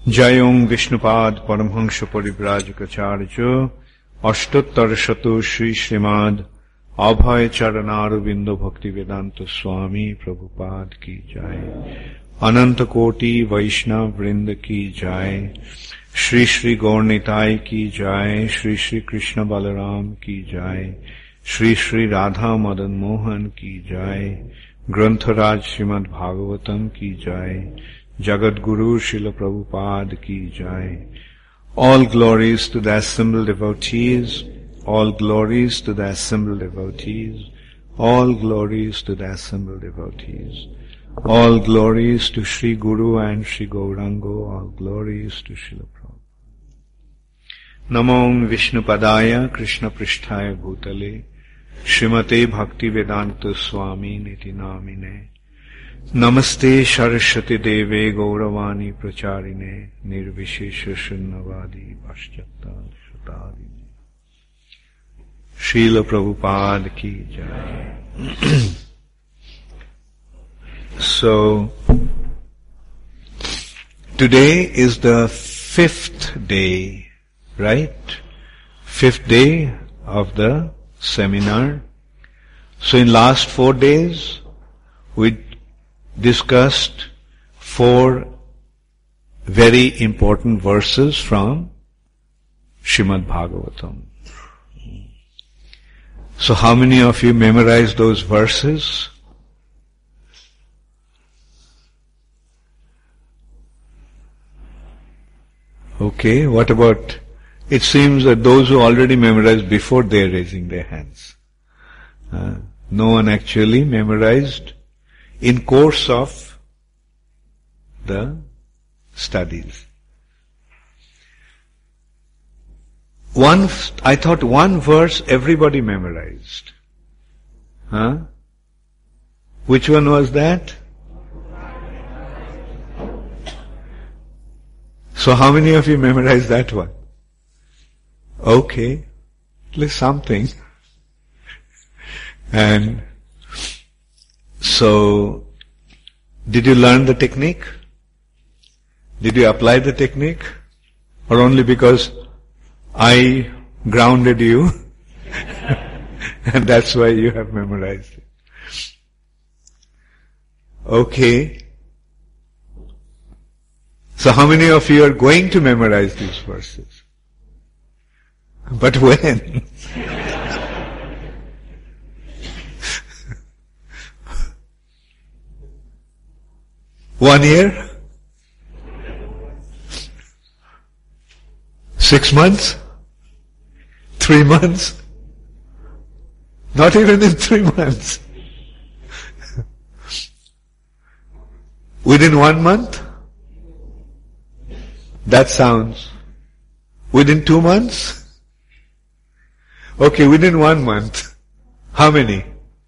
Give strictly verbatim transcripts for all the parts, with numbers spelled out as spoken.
Jayong Vishnupad Paramhansha Parivrajikacharya Ashtottar Shato Shri Srimad Abhay Charanaruvindo Bhakti Vedanta Swami Prabhupada Ki Jai Ananta Koti Vaishnav Vrinda Ki Jai Shri Shri Gaurnitai Ki Jai Shri Shri Krishna Balaram Ki Jai Shri Shri Radha Madan Mohan Ki Jai Grantharaj Srimad Bhagavatam Ki Jai Jagat Guru Srila Prabhupada Ki Jai. All glories to the assembled devotees, all glories to the assembled devotees, all glories to the assembled devotees, all glories to Sri Guru and Sri Gaurango, all glories to Srila Prabhupada. Namo Vishnu Padaya Krishna Pristhaya Bhutale Srimate Bhakti Vedanta Swami Niti Namine Namaste Saraswati Deve Gauravani Pracharine Nirvishesha Shunnavadi Paschata Shatadine. Srila Prabhupada Ki Jai. So, today is the fifth day, right? Fifth day of the seminar. So in last four days, we discussed four very important verses from Srimad Bhagavatam. So how many of you memorized those verses? Okay, what about, it seems that those who already memorized before, they are raising their hands. Uh, no one actually memorized in course of the studies. One, I thought one verse everybody memorized. Huh? Which one was that? So how many of you memorized that one? Okay, at least something. And so, did you learn the technique? Did you apply the technique? Or only because I grounded you and that's why you have memorized it? Okay. So how many of you are going to memorize these verses? But when? One year? Six months? Three months? Not even in three months. Within one month? That sounds. Within two months? Okay, within one month. How many?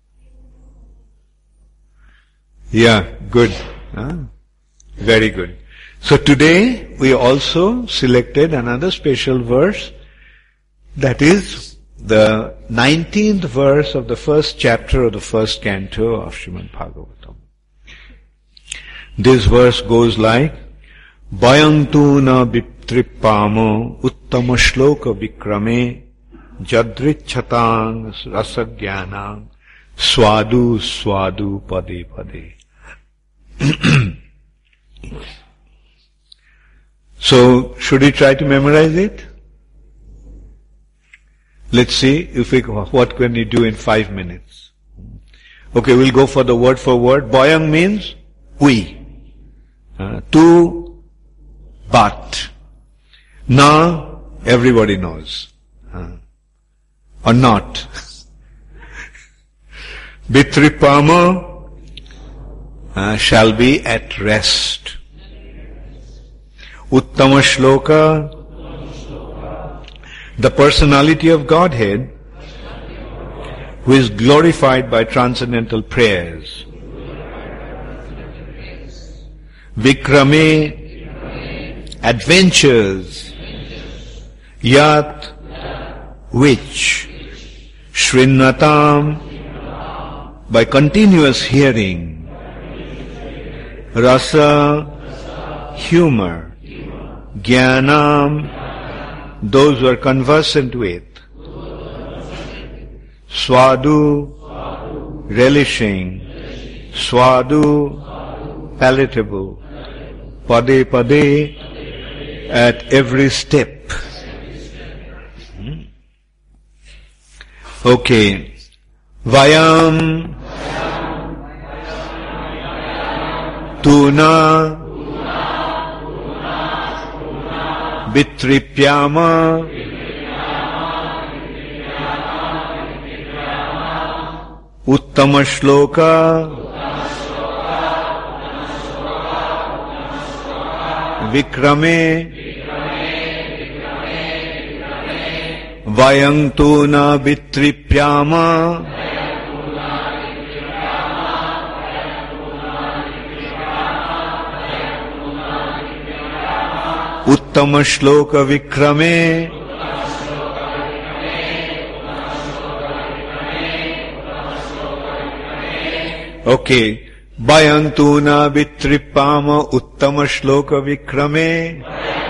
Yeah, good. Ah, very good. So today we also selected another special verse, that is the nineteenth verse of the first chapter of the first canto of Srimad Bhagavatam. This verse goes like, Bayantu na vitripamo uttama shloka vikrame jadrichatang rasagyanang swadu swadu pade pade. So, should we try to memorize it? Let's see if we, what can we do in five minutes. Okay, we'll go for the word for word. Boyang means we. Uh, to, but. Na, everybody knows. Uh, or not. Bitripama, Uh, shall be at rest. Uttama Shloka, the personality of Godhead, who is glorified by transcendental prayers. Vikrame, adventures. Yat, which. Shrinnatam, by continuous hearing. Rasa, humor. Jnanam, those who are conversant with. Swadu, relishing. Swadu, palatable. Pade pade, at every step. Okay. Vayam, tuna, Vitripyama, Uttama Shloka, Vikrame, Vayantuna Vitripyama, Uttama Shloka Vikrame, okay. Bhayantuna Vitripama Uttama Shloka Vikrame,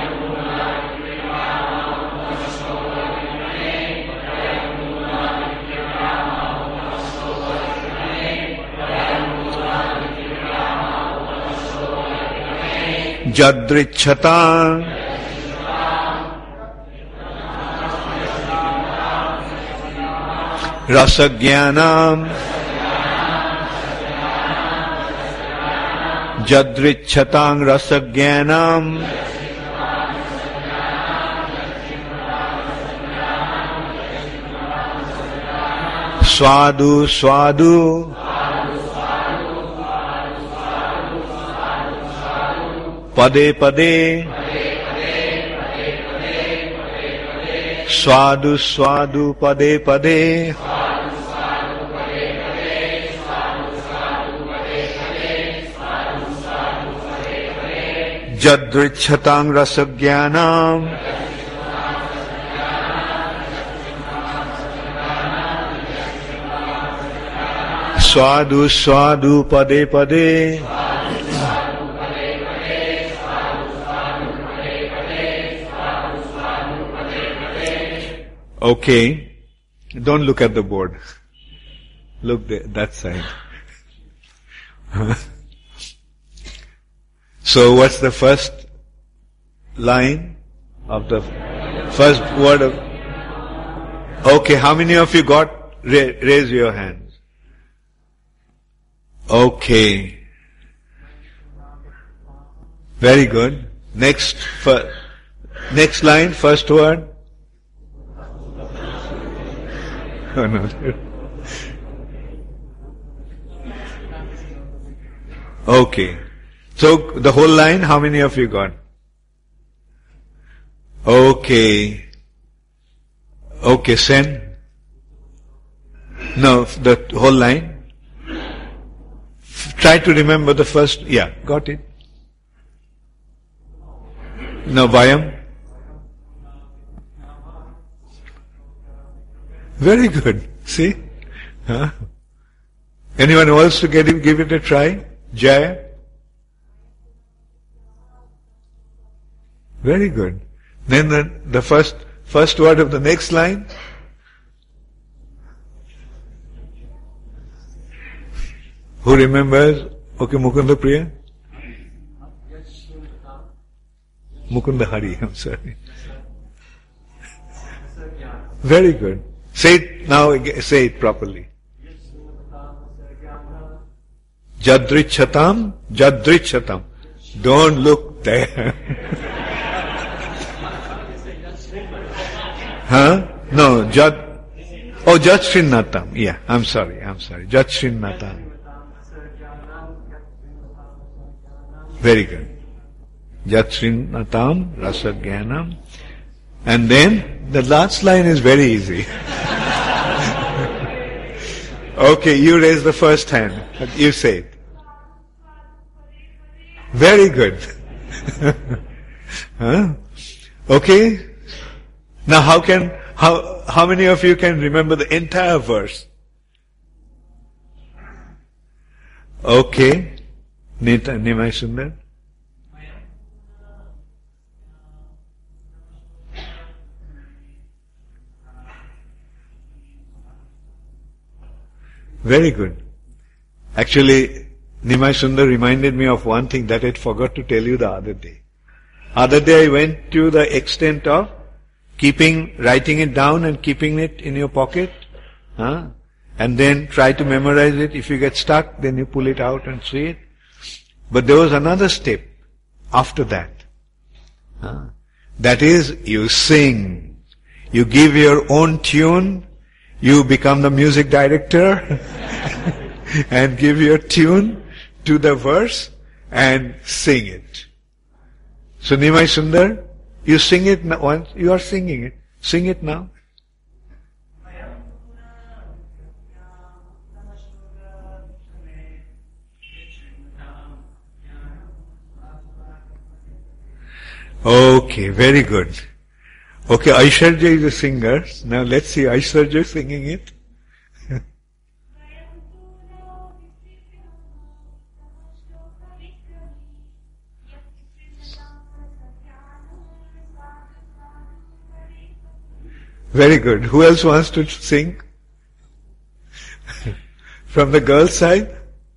Jadrichatan, Rasagyanam, Jadrichatang Rasagyanam, Swadu Swadu, Pade Pade, Swadu Swadu Pade Pade, Jadrichatang Rasagyanam, Swadu Swadu Pade Pade, okay. Don't look at the board. Look there, that side. So what's the first line of the first word of... Okay, how many of you got... Ra- raise your hands. Okay. Very good. Next, fir- next line, first word. Oh no. Okay. So, the whole line, how many of you got? Okay. Okay, Sen? No, the whole line? Try to remember the first, yeah, got it. No, Vayam? Very good. See? Huh? Anyone else to get it, give it a try? Jaya? Very good. Then the, the first first word of the next line. Who remembers? Okay, Mukunda Priya? Mukunda Hari, I'm sorry. Very good. Say it now, say it properly. Jadrichatam, Jadrichatam. Don't look there. Huh? No, Jad. Oh, Jat Srinnatam. Yeah, I'm sorry, I'm sorry. Jat Srinnatam. Very good. Jat Srinnatam, Rasagyanam. And then, the last line is very easy. Okay, you raise the first hand. You say it. Very good. Huh? Okay? Now how can, how, how many of you can remember the entire verse? Okay. Nita, Nimai Sundar? Very good. Actually, Nimai Sundar reminded me of one thing that I forgot to tell you the other day. Other day I went to the extent of keeping, writing it down and keeping it in your pocket, huh? And then try to memorize it. If you get stuck, then you pull it out and see it. But there was another step after that. Huh? That is, you sing. You give your own tune. You become the music director and give your tune to the verse and sing it. So Nimai Sundar, you sing it once, you are singing it. Sing it now. Okay, very good. Okay, Aishwarya is a singer. Now let's see Aishwarya singing it. Very good. Who else wants to sing? From the girls' side?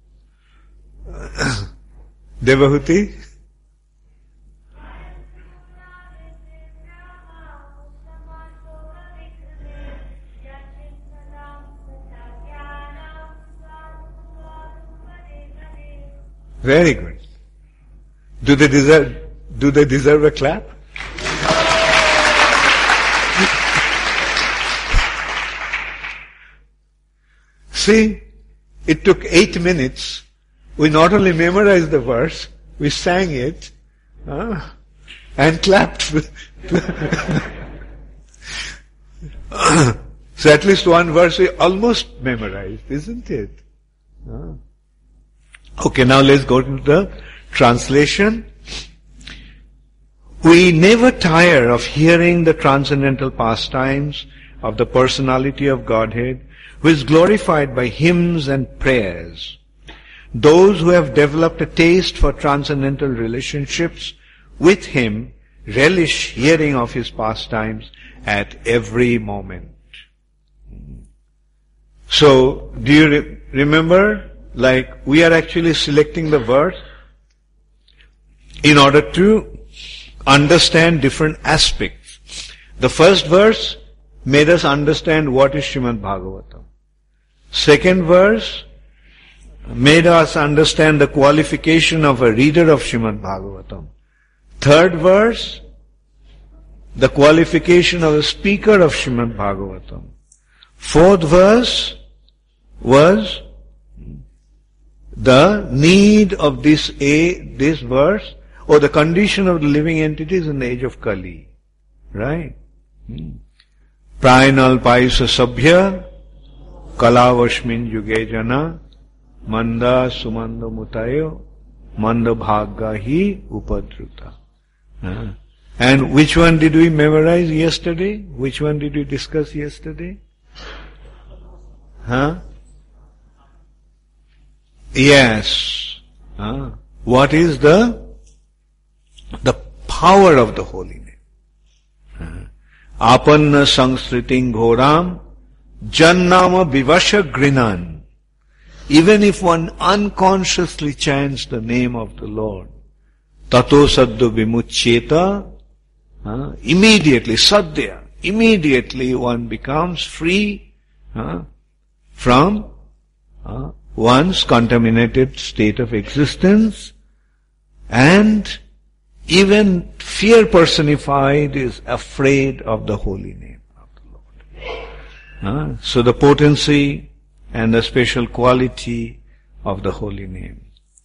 Devahuti? Very good. Do they deserve, do they deserve a clap? See, it took eight minutes. We not only memorized the verse, we sang it, uh, and clapped. So at least one verse we almost memorized, isn't it? Uh. Okay, now let's go to the translation. We never tire of hearing the transcendental pastimes of the personality of Godhead, who is glorified by hymns and prayers. Those who have developed a taste for transcendental relationships with Him relish hearing of His pastimes at every moment. So, do you re- remember, like, we are actually selecting the verse in order to understand different aspects. The first verse made us understand what is Srimad Bhagavatam. Second verse made us understand the qualification of a reader of Srimad Bhagavatam. Third verse, the qualification of a speaker of Srimad Bhagavatam. Fourth verse was the need of this a this verse, or the condition of the living entities in the age of Kali. Right? Prainal paisa sabhya kalavashmin yuge jana manda sumanda mutayo manda bhagga hi upadruta. Uh, and which one did we memorize yesterday? Which one did we discuss yesterday? Huh? Yes. Uh, what is the the power of the holy name? Uh, Apanna sangsriting ghoram jannama vivasha grinan. Even if one unconsciously chants the name of the Lord, tato saddu vimuccheta, uh, immediately, sadhya, immediately one becomes free uh, from uh, one's contaminated state of existence, and even fear personified is afraid of the holy name of the Lord. Uh, so the potency and the special quality of the holy name.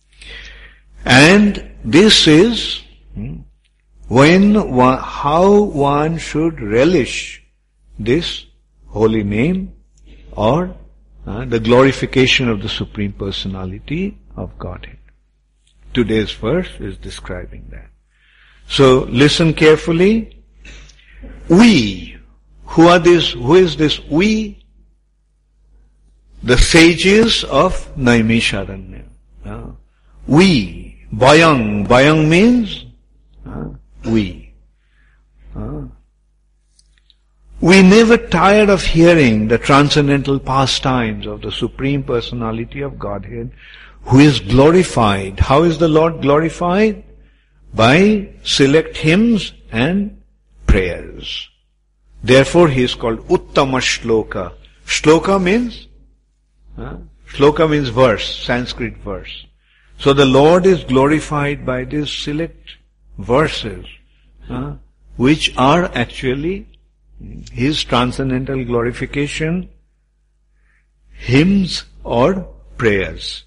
And this is hmm, when one, how one should relish this holy name, or uh, the glorification of the Supreme Personality of Godhead. Today's verse is describing that. So listen carefully. We, who are this, who is this we? The sages of Naimisharanya. Uh, we, Bayang, Bayang means uh, we. Uh, We never tire of hearing the transcendental pastimes of the Supreme Personality of Godhead, who is glorified. How is the Lord glorified? By select hymns and prayers. Therefore he is called Uttama Shloka. Shloka means, uh, Shloka means verse, Sanskrit verse. So the Lord is glorified by these select verses, uh, which are actually his transcendental glorification, hymns or prayers.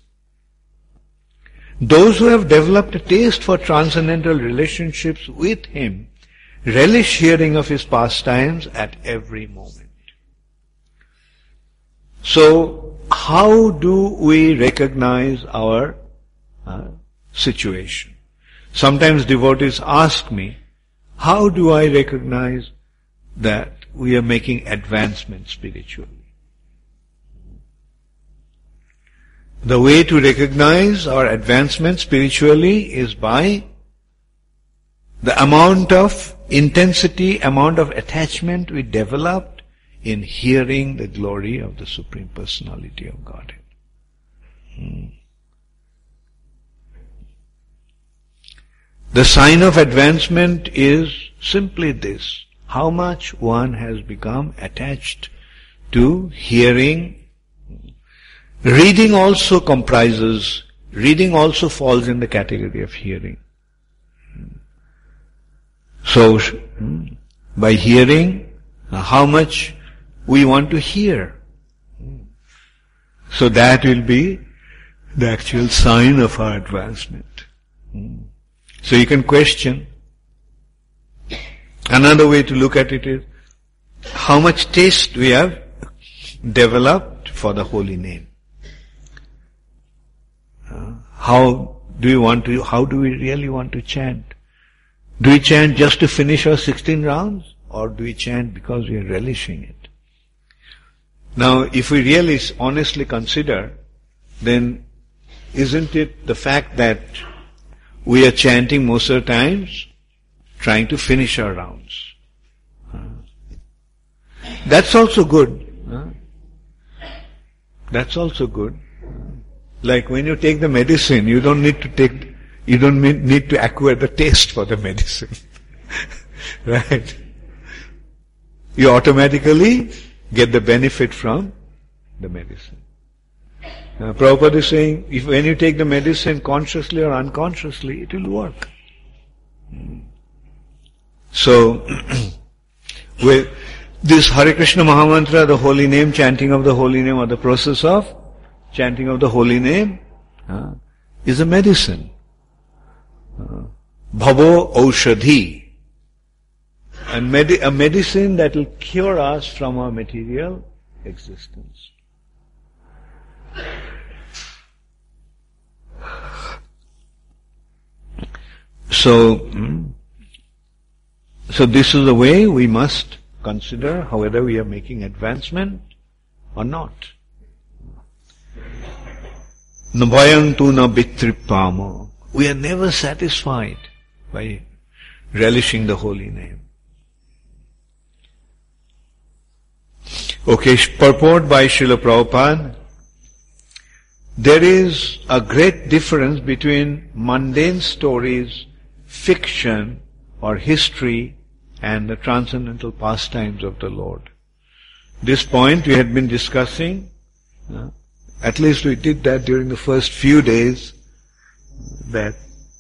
Those who have developed a taste for transcendental relationships with him relish hearing of his pastimes at every moment. So, how do we recognize our uh, situation? Sometimes devotees ask me, how do I recognize that we are making advancement spiritually? The way to recognize our advancement spiritually is by the amount of intensity, amount of attachment we developed in hearing the glory of the Supreme Personality of Godhead. Hmm. The sign of advancement is simply this: how much one has become attached to hearing. Reading also comprises, reading also falls in the category of hearing. So, by hearing, how much we want to hear. So that will be the actual sign of our advancement. So you can question. Another way to look at it is, how much taste we have developed for the holy name. Uh, how do we want to, how do we really want to chant? Do we chant just to finish our sixteen rounds? Or do we chant because we are relishing it? Now, if we really honestly consider, then isn't it the fact that we are chanting most of the times trying to finish our rounds? Uh, that's also good. Uh, that's also good. Like when you take the medicine, you don't need to take, you don't need to acquire the taste for the medicine. Right? You automatically get the benefit from the medicine. Now, Prabhupada is saying, if when you take the medicine consciously or unconsciously, it will work. So, with this Hare Krishna Mahamantra, the holy name, chanting of the holy name, or the process of chanting of the holy name, uh, is a medicine. Uh, Bhavo Aushadhi. And medi- a medicine that will cure us from our material existence. So, hmm, so this is the way we must consider whether we are making advancement or not. Nabhayantu na bitripama. We are never satisfied by relishing the holy name. Okay, purport by Srila Prabhupada. There is a great difference between mundane stories, fiction or history, and the transcendental pastimes of the Lord. This point we had been discussing. Uh, at least we did that during the first few days, that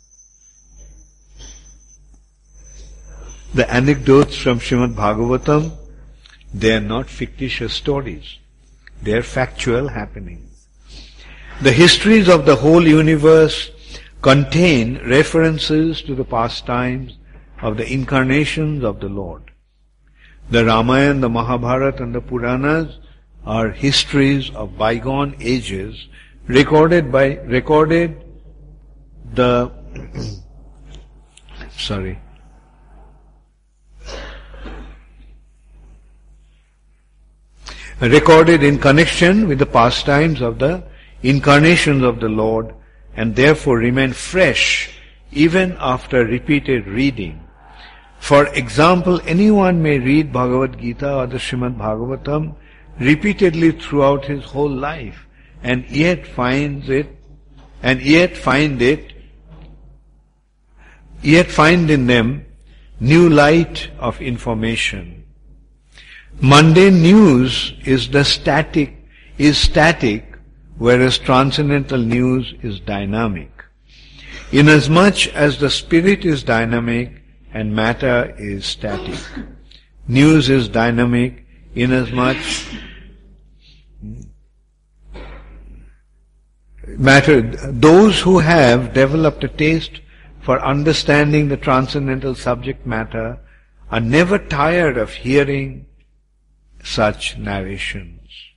the anecdotes from Srimad Bhagavatam, they are not fictitious stories. They are factual happenings. The histories of the whole universe contain references to the pastimes of the incarnations of the Lord. The Ramayana, the Mahabharata and the Puranas are histories of bygone ages recorded by, recorded the, sorry, recorded in connection with the pastimes of the incarnations of the Lord, and therefore remain fresh even after repeated reading. For example, anyone may read Bhagavad Gita or the Srimad Bhagavatam repeatedly throughout his whole life and yet finds it, and yet find it, yet find in them new light of information. Mundane news is the static, is static, whereas transcendental news is dynamic. Inasmuch as the spirit is dynamic and matter is static. News is dynamic inasmuch matter, those who have developed a taste for understanding the transcendental subject matter are never tired of hearing such narrations.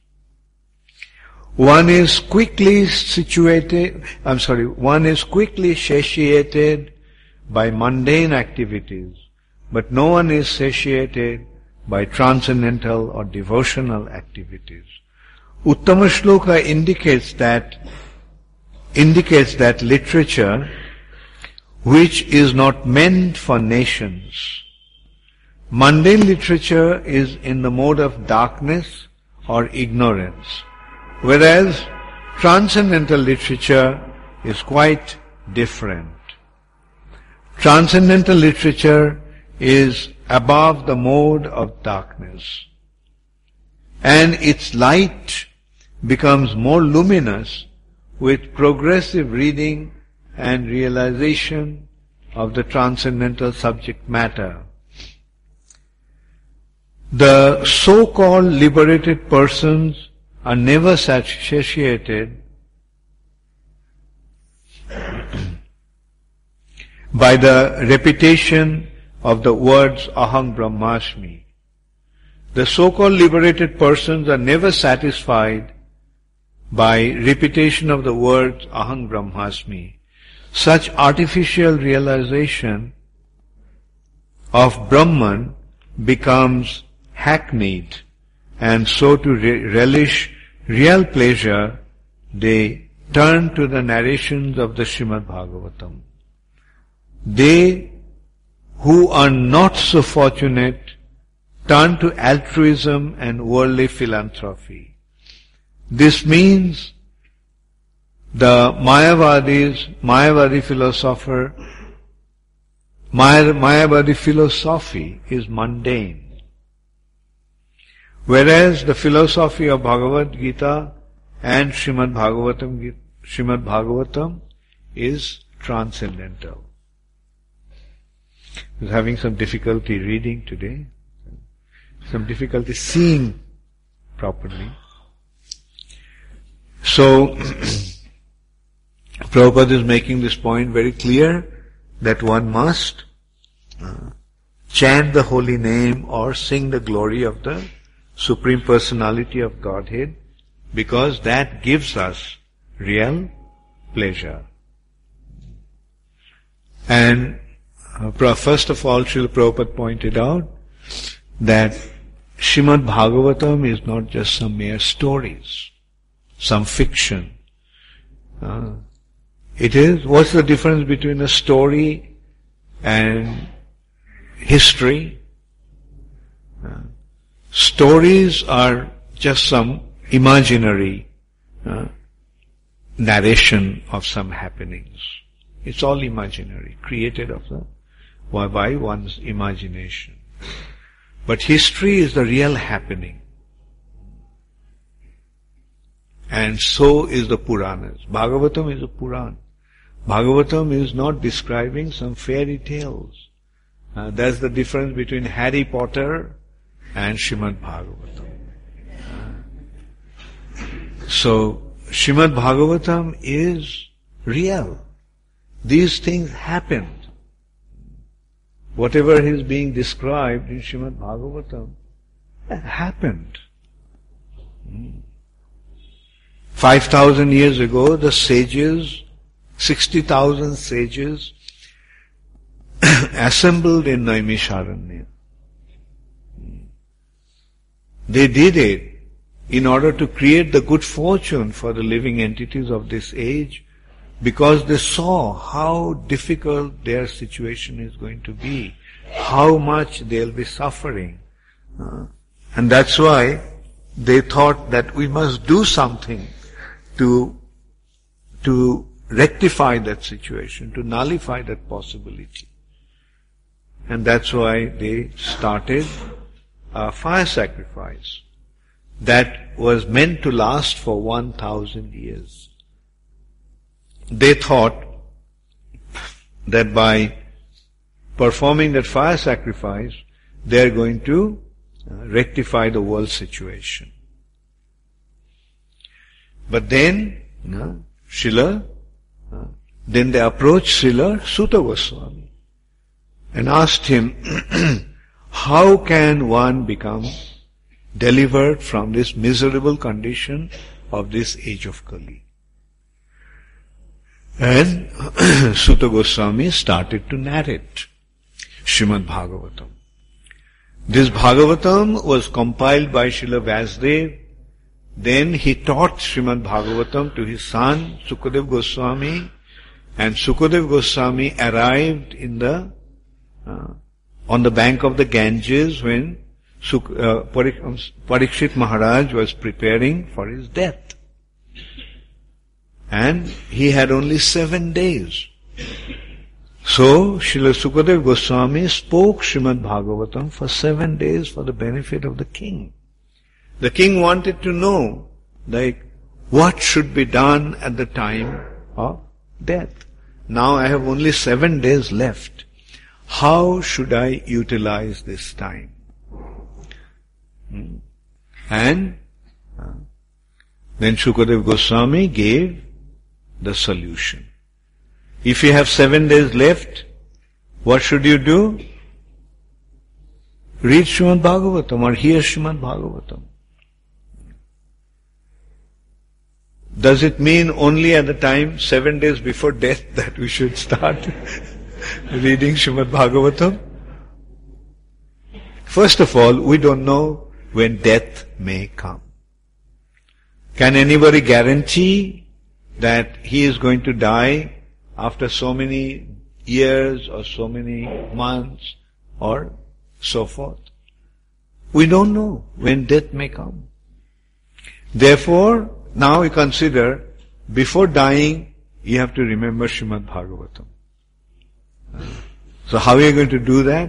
One is quickly situated, I'm sorry, one is quickly satiated by mundane activities, but no one is satiated by transcendental or devotional activities. Uttama Shloka indicates that, indicates that literature which is not meant for nations. Mundane literature is in the mode of darkness or ignorance, whereas transcendental literature is quite different. Transcendental literature is above the mode of darkness, and its light becomes more luminous with progressive reading and realization of the transcendental subject matter. The so-called liberated persons are never satiated by the repetition of the words Aham Brahmasmi. The so-called liberated persons are never satisfied by repetition of the words Aham Brahmasmi. Such artificial realization of Brahman becomes hackneyed, and so to re- relish real pleasure, they turn to the narrations of the Srimad Bhagavatam. They who are not so fortunate turn to altruism and worldly philanthropy. This means the Mayavadis, Mayavadi philosopher, Maya, Mayavadi philosophy is mundane, whereas the philosophy of Bhagavad Gita and Srimad Bhagavatam, Srimad Bhagavatam is transcendental. I was having some difficulty reading today, some difficulty seeing properly. So, Prabhupada is making this point very clear that one must uh, chant the holy name or sing the glory of the Supreme Personality of Godhead, because that gives us real pleasure. And uh, first of all, Srila Prabhupada pointed out that Srimad Bhagavatam is not just some mere stories, some fiction. Uh, it is, what's the difference between a story and history? Uh, stories are just some imaginary uh, narration of some happenings. It's all imaginary, created of the, by one's imagination. But history is the real happening. And so is the Puranas. Bhagavatam is a Puran. Bhagavatam is not describing some fairy tales. Uh, that's the difference between Harry Potter and Srimad Bhagavatam. Uh, so, Srimad Bhagavatam is real. These things happened. Whatever is being described in Srimad Bhagavatam happened. Five thousand years ago, the sages, sixty thousand sages, assembled in Naimisharanya. They did it in order to create the good fortune for the living entities of this age, because they saw how difficult their situation is going to be how much they'll be suffering. Uh, and that's why they thought that we must do something to, to rectify that situation, to nullify that possibility. And that's why they started a fire sacrifice that was meant to last for one thousand years. They thought that by performing that fire sacrifice, they are going to uh, rectify the world situation. But then, uh, Srila, uh, then they approached Srila Suta Goswami and asked him, how can one become delivered from this miserable condition of this age of Kali? And Suta Goswami started to narrate Srimad Bhagavatam. This Bhagavatam was compiled by Srila Vyasdev. Then he taught Srimad Bhagavatam to his son Sukadev Goswami, and Sukadev Goswami arrived in the uh, on the bank of the Ganges when Suk, uh, Parikshit Maharaj was preparing for his death. And he had only seven days. So, Srila Sukadev Goswami spoke Srimad Bhagavatam for seven days for the benefit of the king. The king wanted to know, like, what should be done at the time of death. Now I have only seven days left. How should I utilize this time? Hmm. And uh, then Sukadev Goswami gave the solution. If you have seven days left, what should you do? Read Srimad Bhagavatam or hear Srimad Bhagavatam. Does it mean only at the time, seven days before death, that we should start reading Srimad Bhagavatam? First of all, we don't know when death may come. Can anybody guarantee that he is going to die after so many years or so many months or so forth? We don't know when death may come. Therefore, now we consider, before dying, you have to remember Srimad Bhagavatam. So how are you going to do that?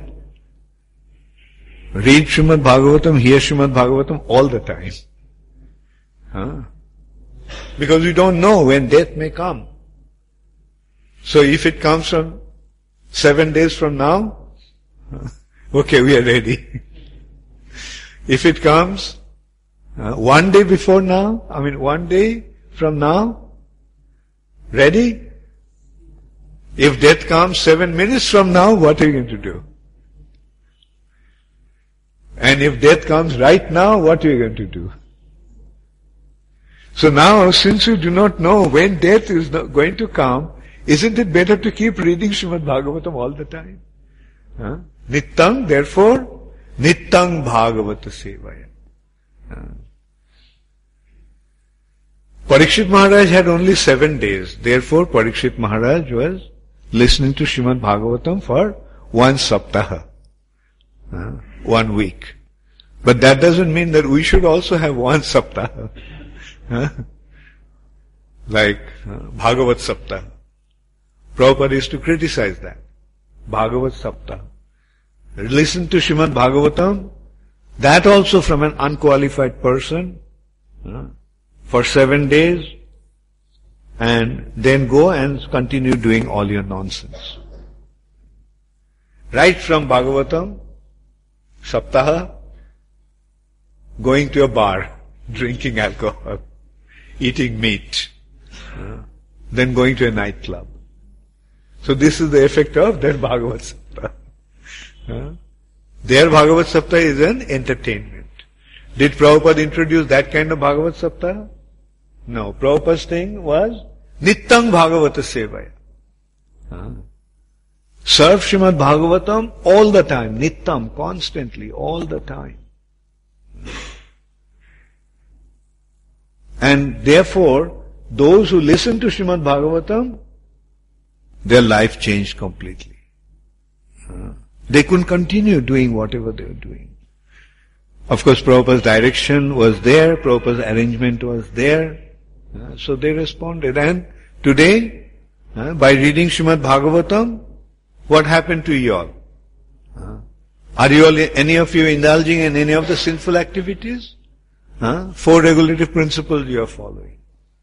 Read Srimad Bhagavatam, hear Srimad Bhagavatam all the time. Huh? Because we don't know when death may come. So if it comes from seven days from now, okay, we are ready. If it comes uh, one day before now, I mean one day from now, ready? If death comes seven minutes from now, what are you going to do? And if death comes right now, what are you going to do? So now, since you do not know when death is going to come, isn't it better to keep reading Srimad Bhagavatam all the time? Huh? Nittang, therefore, Nittang Bhagavata Sevaya. Huh? Parikshit Maharaj had only seven days. Therefore, Parikshit Maharaj was listening to Srimad Bhagavatam for one saptaha. Huh? One week. But that doesn't mean that we should also have one saptaha. Huh? Like uh, Bhagavat Saptaha. Prabhupada used to criticize that. Bhagavat Saptaha. Listen to Srimad Bhagavatam, that also from an unqualified person, uh, for seven days, and then go and continue doing all your nonsense. Right from Bhagavatam, Saptaha, going to a bar, drinking alcohol, eating meat, uh, then going to a nightclub. So this is the effect of their Bhagavat Saptaha. Uh, their Bhagavat Saptaha is an entertainment. Did Prabhupada introduce that kind of Bhagavat Saptaha? No. Prabhupada's thing was Nittang Bhagavata Sevaya. Uh, serve Srimad Bhagavatam all the time, Nittam, constantly, all the time. And therefore, those who listen to Srimad Bhagavatam, their life changed completely. Uh, They couldn't continue doing whatever they were doing. Of course, Prabhupada's direction was there, Prabhupada's arrangement was there, uh, so they responded. And today, uh, by reading Srimad Bhagavatam, what happened to you all? Uh, are you all, any of you indulging in any of the sinful activities? Uh, four regulative principles you are following.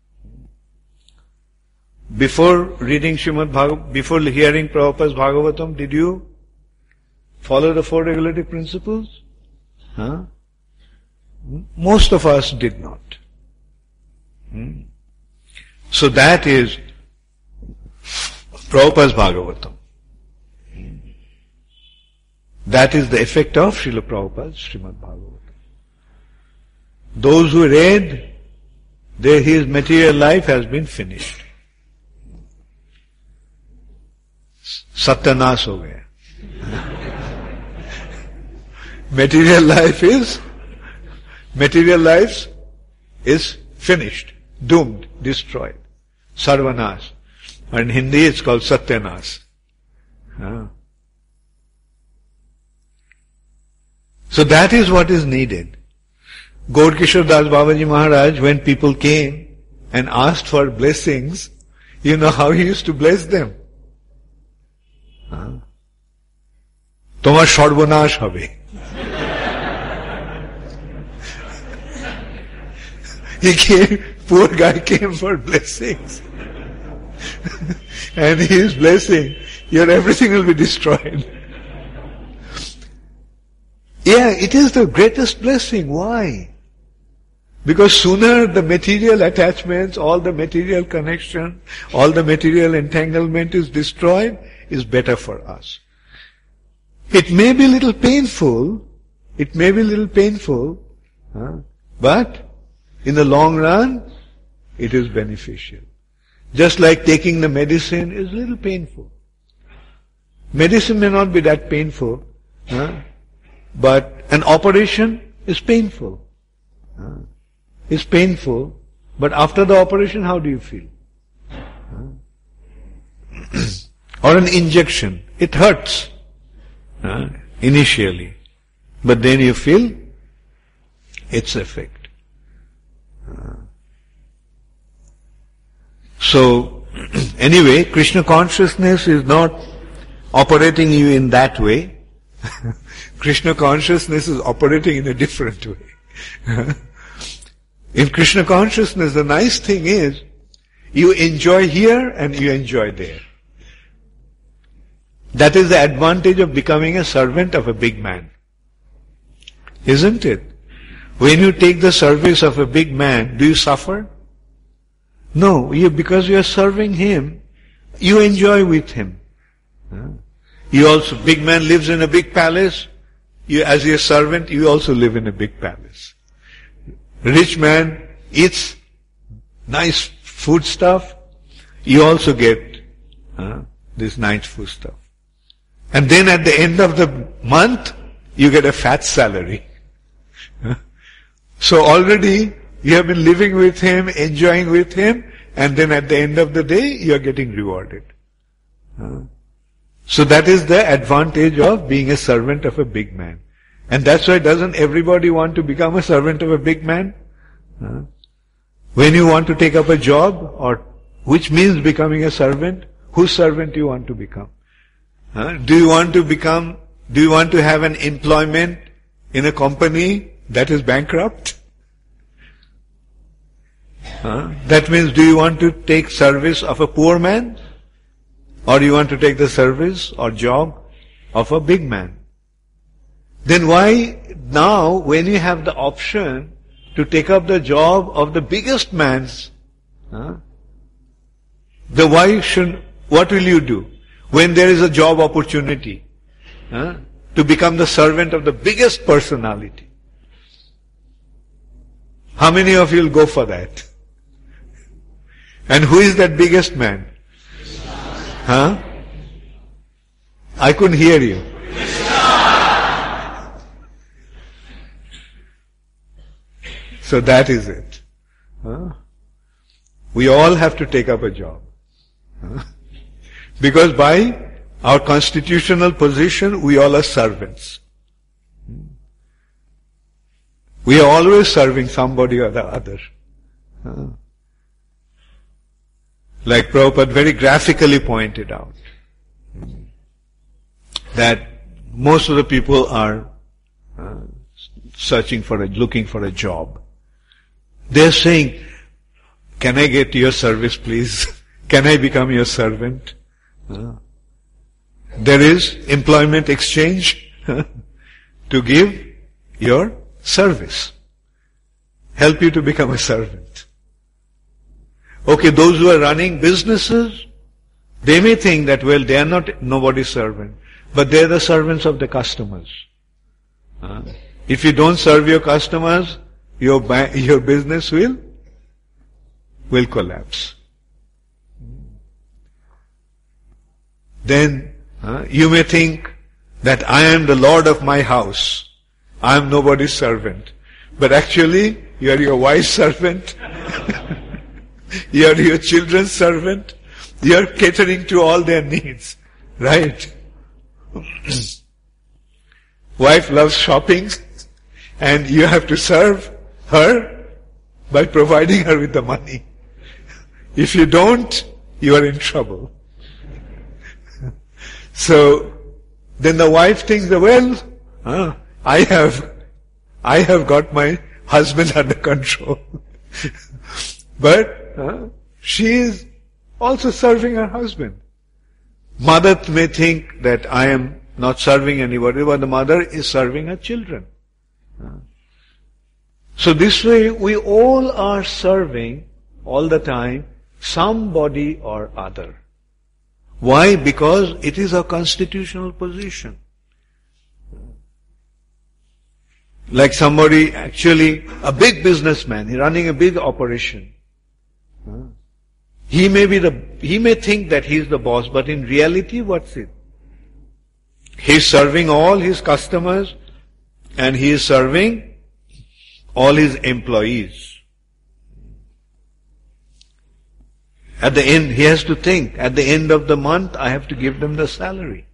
Before reading Srimad Bhagavatam, before hearing Prabhupada's Bhagavatam, did you follow the four regulative principles? Huh? Most of us did not. Hmm. So that is Prabhupada's Bhagavatam. That is the effect of Srila Prabhupada's Srimad Bhagavatam. Those who read, their, his material life has been finished. Satyanas ho gaya. Material life is, material life is finished, doomed, destroyed. Sarvanas. And in Hindi it's called Satyanas. Huh? So that is what is needed. Gaur Kishore Das Babaji Maharaj, when people came and asked for blessings, you know how he used to bless them? Huh? Tomar sarvanash hobe. He came, poor guy came for blessings. And he is blessing, your everything will be destroyed. Yeah, it is the greatest blessing. Why? Because sooner the material attachments, all the material connection, all the material entanglement is destroyed, is better for us. It may be a little painful, it may be a little painful, huh? But in the long run, it is beneficial. Just like taking the medicine is a little painful. Medicine may not be that painful, huh? But an operation is painful. Huh? It's painful, but after the operation, how do you feel? Huh? Or an injection, it hurts huh? initially, but then you feel its effect. Uh, so, anyway, Krishna consciousness is not operating you in that way. Krishna consciousness is operating in a different way. In Krishna consciousness, the nice thing is, you enjoy here and you enjoy there. That is the advantage of becoming a servant of a big man. Isn't it? When you take the service of a big man, do you suffer? No, you, because you are serving him, you enjoy with him. You also, big man lives in a big palace, you, as your servant, you also live in a big palace. Rich man eats nice food stuff, you also get uh, this nice food stuff. And then at the end of the month, you get a fat salary. So already you have been living with him, enjoying with him, and then at the end of the day, you are getting rewarded. So that is the advantage of being a servant of a big man. And that's why doesn't everybody want to become a servant of a big man? When you want to take up a job, or which means becoming a servant, whose servant you want to become? Do you want to become, do you want to have an employment in a company that is bankrupt? Huh? That means, do you want to take service of a poor man? Or you want to take the service or job of a big man? Then why now, when you have the option to take up the job of the biggest man's, huh? The why should, what will you do? When there is a job opportunity, huh? To become the servant of the biggest personality. How many of you will go for that? And who is that biggest man? Huh? I couldn't hear you. So that is it. Huh? We all have to take up a job. Huh? Because by our constitutional position, we all are servants. We are always serving somebody or the other. Uh, like Prabhupada very graphically pointed out, that most of the people are uh, searching for a, looking for a job. They're saying, can I get your service please? Can I become your servant? Uh, there is employment exchange to give your service. Help you to become a servant. Okay, those who are running businesses, they may think that, well, they are not nobody's servant, but they are the servants of the customers. Uh, if you don't serve your customers, your ba- your business will will collapse. Then uh, you may think that I am the Lord of my house. I am nobody's servant. But actually, you are your wife's servant. You are your children's servant. You are catering to all their needs. Right? Wife loves shopping, and you have to serve her by providing her with the money. If you don't, you are in trouble. So, then the wife thinks, well, uh, I have, I have got my husband under control. But, uh, she is also serving her husband. Mother may think that I am not serving anybody, but the mother is serving her children. Uh, so this way, we all are serving all the time somebody or other. Why? Because it is our constitutional position. Like somebody, actually, a big businessman, he's running a big operation. He may be the, he may think that he's the boss, but in reality, what's it? He's serving all his customers, and he is serving all his employees. At the end, he has to think, at the end of the month, I have to give them the salary.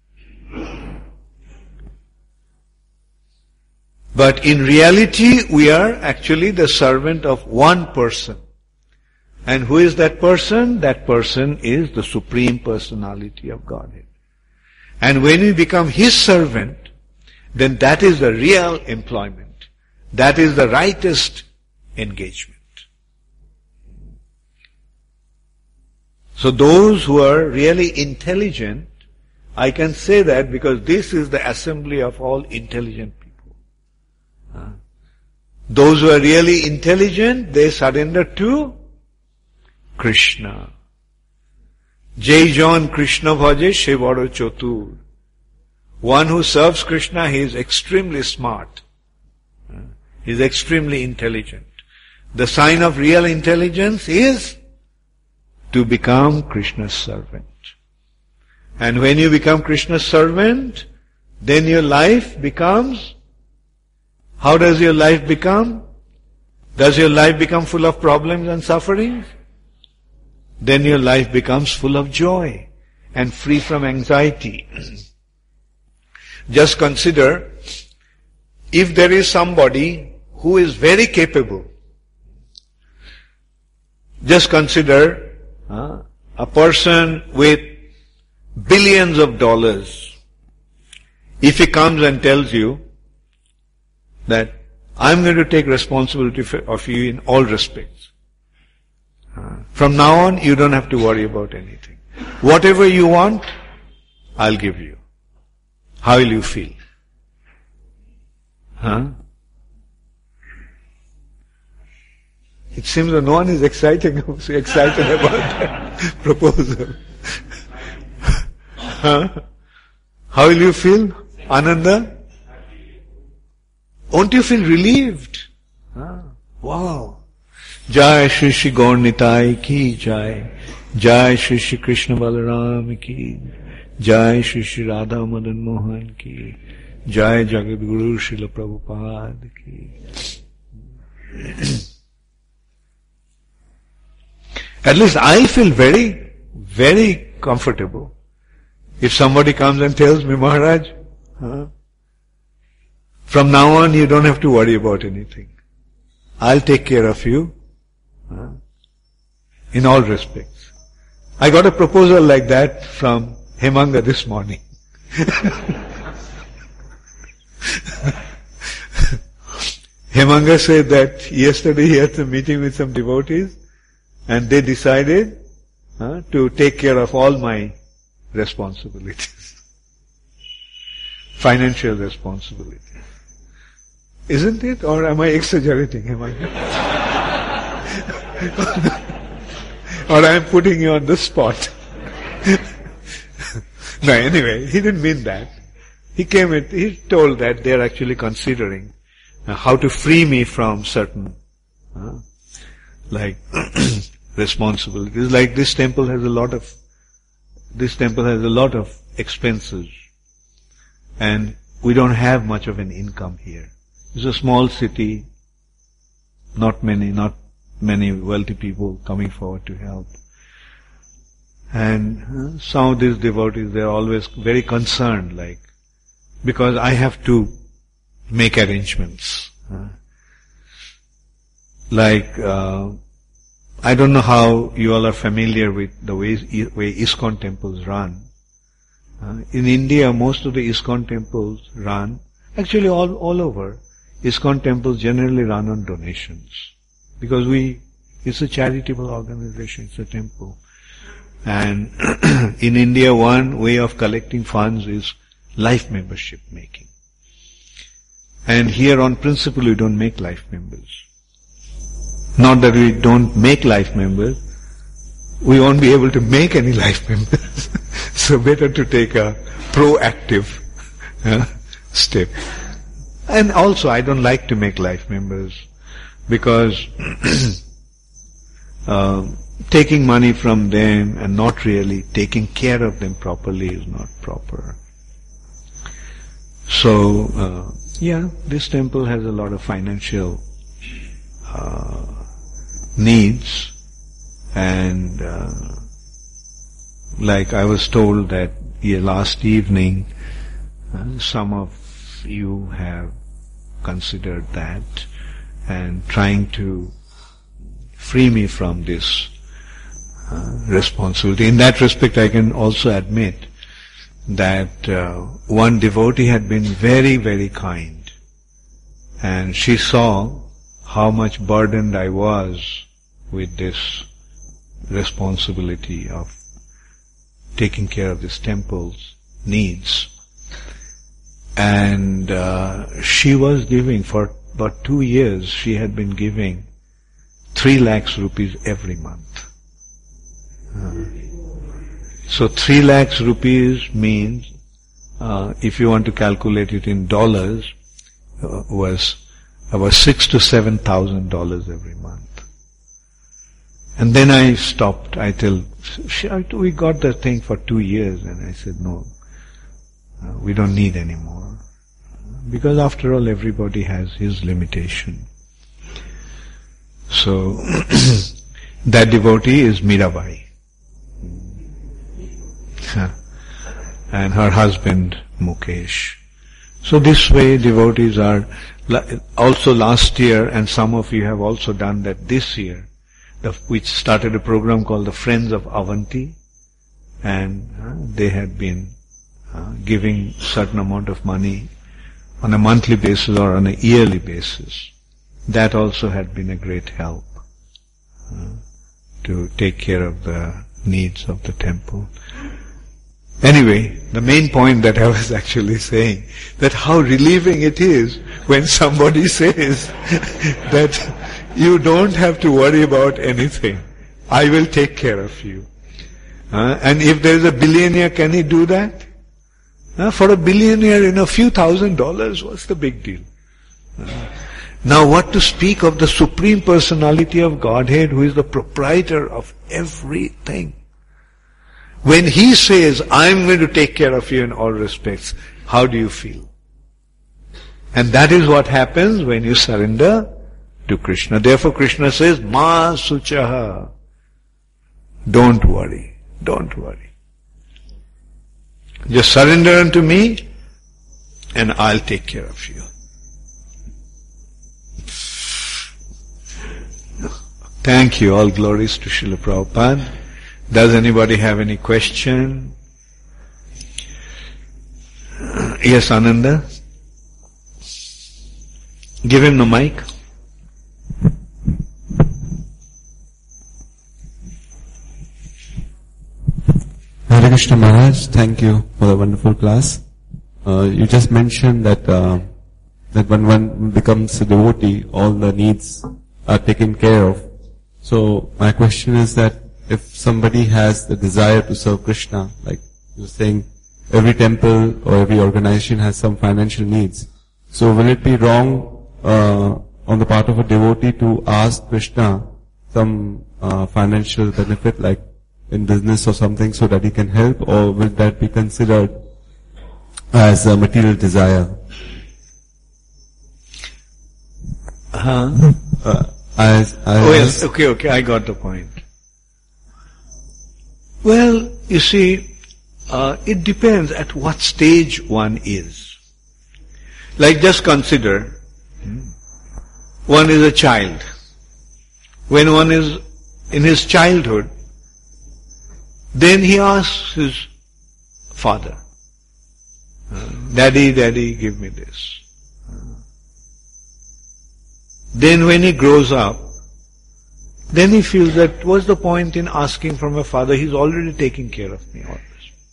But in reality, we are actually the servant of one person. And who is that person? That person is the Supreme Personality of Godhead. And when we become His servant, then that is the real employment. That is the rightest engagement. So those who are really intelligent, I can say that because this is the assembly of all intelligent people. Uh, those who are really intelligent, they surrender to Krishna. Jai John Krishna bhaje she bado chotur. One who serves Krishna, he is extremely smart. Uh, he is extremely intelligent. The sign of real intelligence is to become Krishna's servant. And when you become Krishna's servant, then your life becomes, how does your life become? Does your life become full of problems and sufferings? Then your life becomes full of joy and free from anxiety. Just consider, if there is somebody who is very capable, just consider Uh, a person with billions of dollars, if he comes and tells you that I'm going to take responsibility for, of you in all respects. Uh, from now on, you don't have to worry about anything. Whatever you want, I'll give you. How will you feel? Huh? It seems that no one is excited, excited about that proposal. Huh? How will you feel, Ananda? Won't you feel relieved? Huh? Wow. Jai Shri Shri Gaur Nitai ki Jai. Jai Shri Shri Krishna Balaram ki. Jai Shri Shri Radha Madan Mohan ki. Jai Jagat Guru Srila Prabhupada ki. At least I feel very, very comfortable If somebody comes and tells me, Maharaj, huh, from now on you don't have to worry about anything. I'll take care of you huh, in all respects. I got a proposal like that from Hemanga this morning. Hemanga said that yesterday he had a meeting with some devotees and they decided uh, to take care of all my responsibilities. Financial responsibilities. Isn't it? Or am I exaggerating, Hemanga? Or I am putting you on the spot. No, anyway, he didn't mean that. He came with, he told that they are actually considering uh, how to free me from certain, uh, like, responsibilities. Like this temple has a lot of, this temple has a lot of expenses. And we don't have much of an income here. It's a small city, not many, not many wealthy people coming forward to help. And uh, some of these devotees, they are always very concerned, like, because I have to make arrangements. Uh, like, uh, I don't know how you all are familiar with the way, way ISKCON temples run. Uh, in India, most of the ISKCON temples run, actually all, all over, ISKCON temples generally run on donations. Because we, it's a charitable organization, it's a temple. And in India, one way of collecting funds is life membership making. And here on principle, we don't make life members. Not that we don't make life members, we won't be able to make any life members. So better to take a proactive uh, step. And also, I don't like to make life members because uh, taking money from them and not really taking care of them properly is not proper. So, uh, yeah, this temple has a lot of financial uh, needs, and uh, like I was told that yeah, last evening uh, some of you have considered that and trying to free me from this uh, responsibility. In that respect, I can also admit that uh, one devotee had been very, very kind, and she saw how much burdened I was with this responsibility of taking care of this temple's needs. And uh, she was giving, for about two years, she had been giving three lakhs rupees every month. Uh, so three lakhs rupees means, uh, if you want to calculate it in dollars, uh, was about six to seven thousand dollars every month. And then I stopped. I tell, we got that thing for two years, and I said, no, uh, we don't need any more. Because after all, everybody has his limitation. So, that devotee is Mirabai. And her husband, Mukesh. So this way devotees are, also last year, and some of you have also done that this year, the, which started a program called the Friends of Avanti, and uh, they had been uh, giving certain amount of money on a monthly basis or on a yearly basis. That also had been a great help uh, to take care of the needs of the temple. Anyway, the main point that I was actually saying, that how relieving it is when somebody says that you don't have to worry about anything. I will take care of you. Uh, and if there is a billionaire, can he do that? Uh, for a billionaire, in a few thousand dollars, what's the big deal? Uh, now what to speak of the Supreme Personality of Godhead, who is the proprietor of everything? When he says, I'm going to take care of you in all respects, how do you feel? And that is what happens when you surrender to Krishna. Therefore Krishna says, Ma Suchaha. Don't worry. Don't worry. Just surrender unto me and I'll take care of you. Thank you. All glories to Srila Prabhupada. Does anybody have any question? Yes, Ananda? Give him the mic. Hare Krishna Maharaj, thank you for the wonderful class. Uh, you just mentioned that uh, that when one becomes a devotee, all the needs are taken care of. So my question is that if somebody has the desire to serve Krishna, like you're saying, every temple or every organization has some financial needs. So will it be wrong uh, on the part of a devotee to ask Krishna some uh, financial benefit, like in business or something, so that he can help, or will that be considered as a material desire? Uh-huh. Uh, as, as oh, yes. Okay, okay, I got the point. Well, you see, uh, it depends at what stage one is. Like, just consider, one is a child. When one is in his childhood, then he asks his father, Daddy, Daddy, give me this. Then when he grows up, then he feels that what's the point in asking from a father? He's already taking care of me always.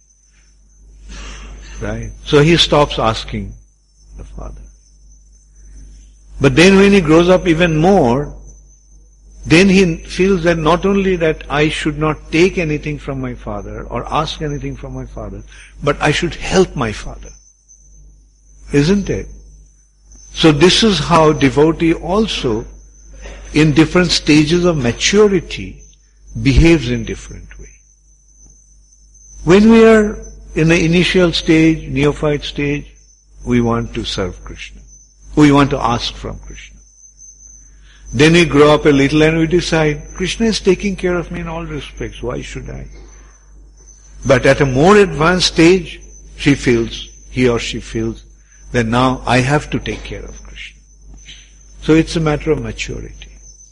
Right? So he stops asking the father. But then when he grows up even more, then he feels that not only that I should not take anything from my father or ask anything from my father, but I should help my father. Isn't it? So this is how devotee also, in different stages of maturity, behaves in different way. When we are in the initial stage, neophyte stage, we want to serve Krishna. We want to ask from Krishna. Then we grow up a little and we decide, Krishna is taking care of me in all respects, why should I? But at a more advanced stage, she feels, he or she feels, that now I have to take care of Krishna. So it's a matter of maturity.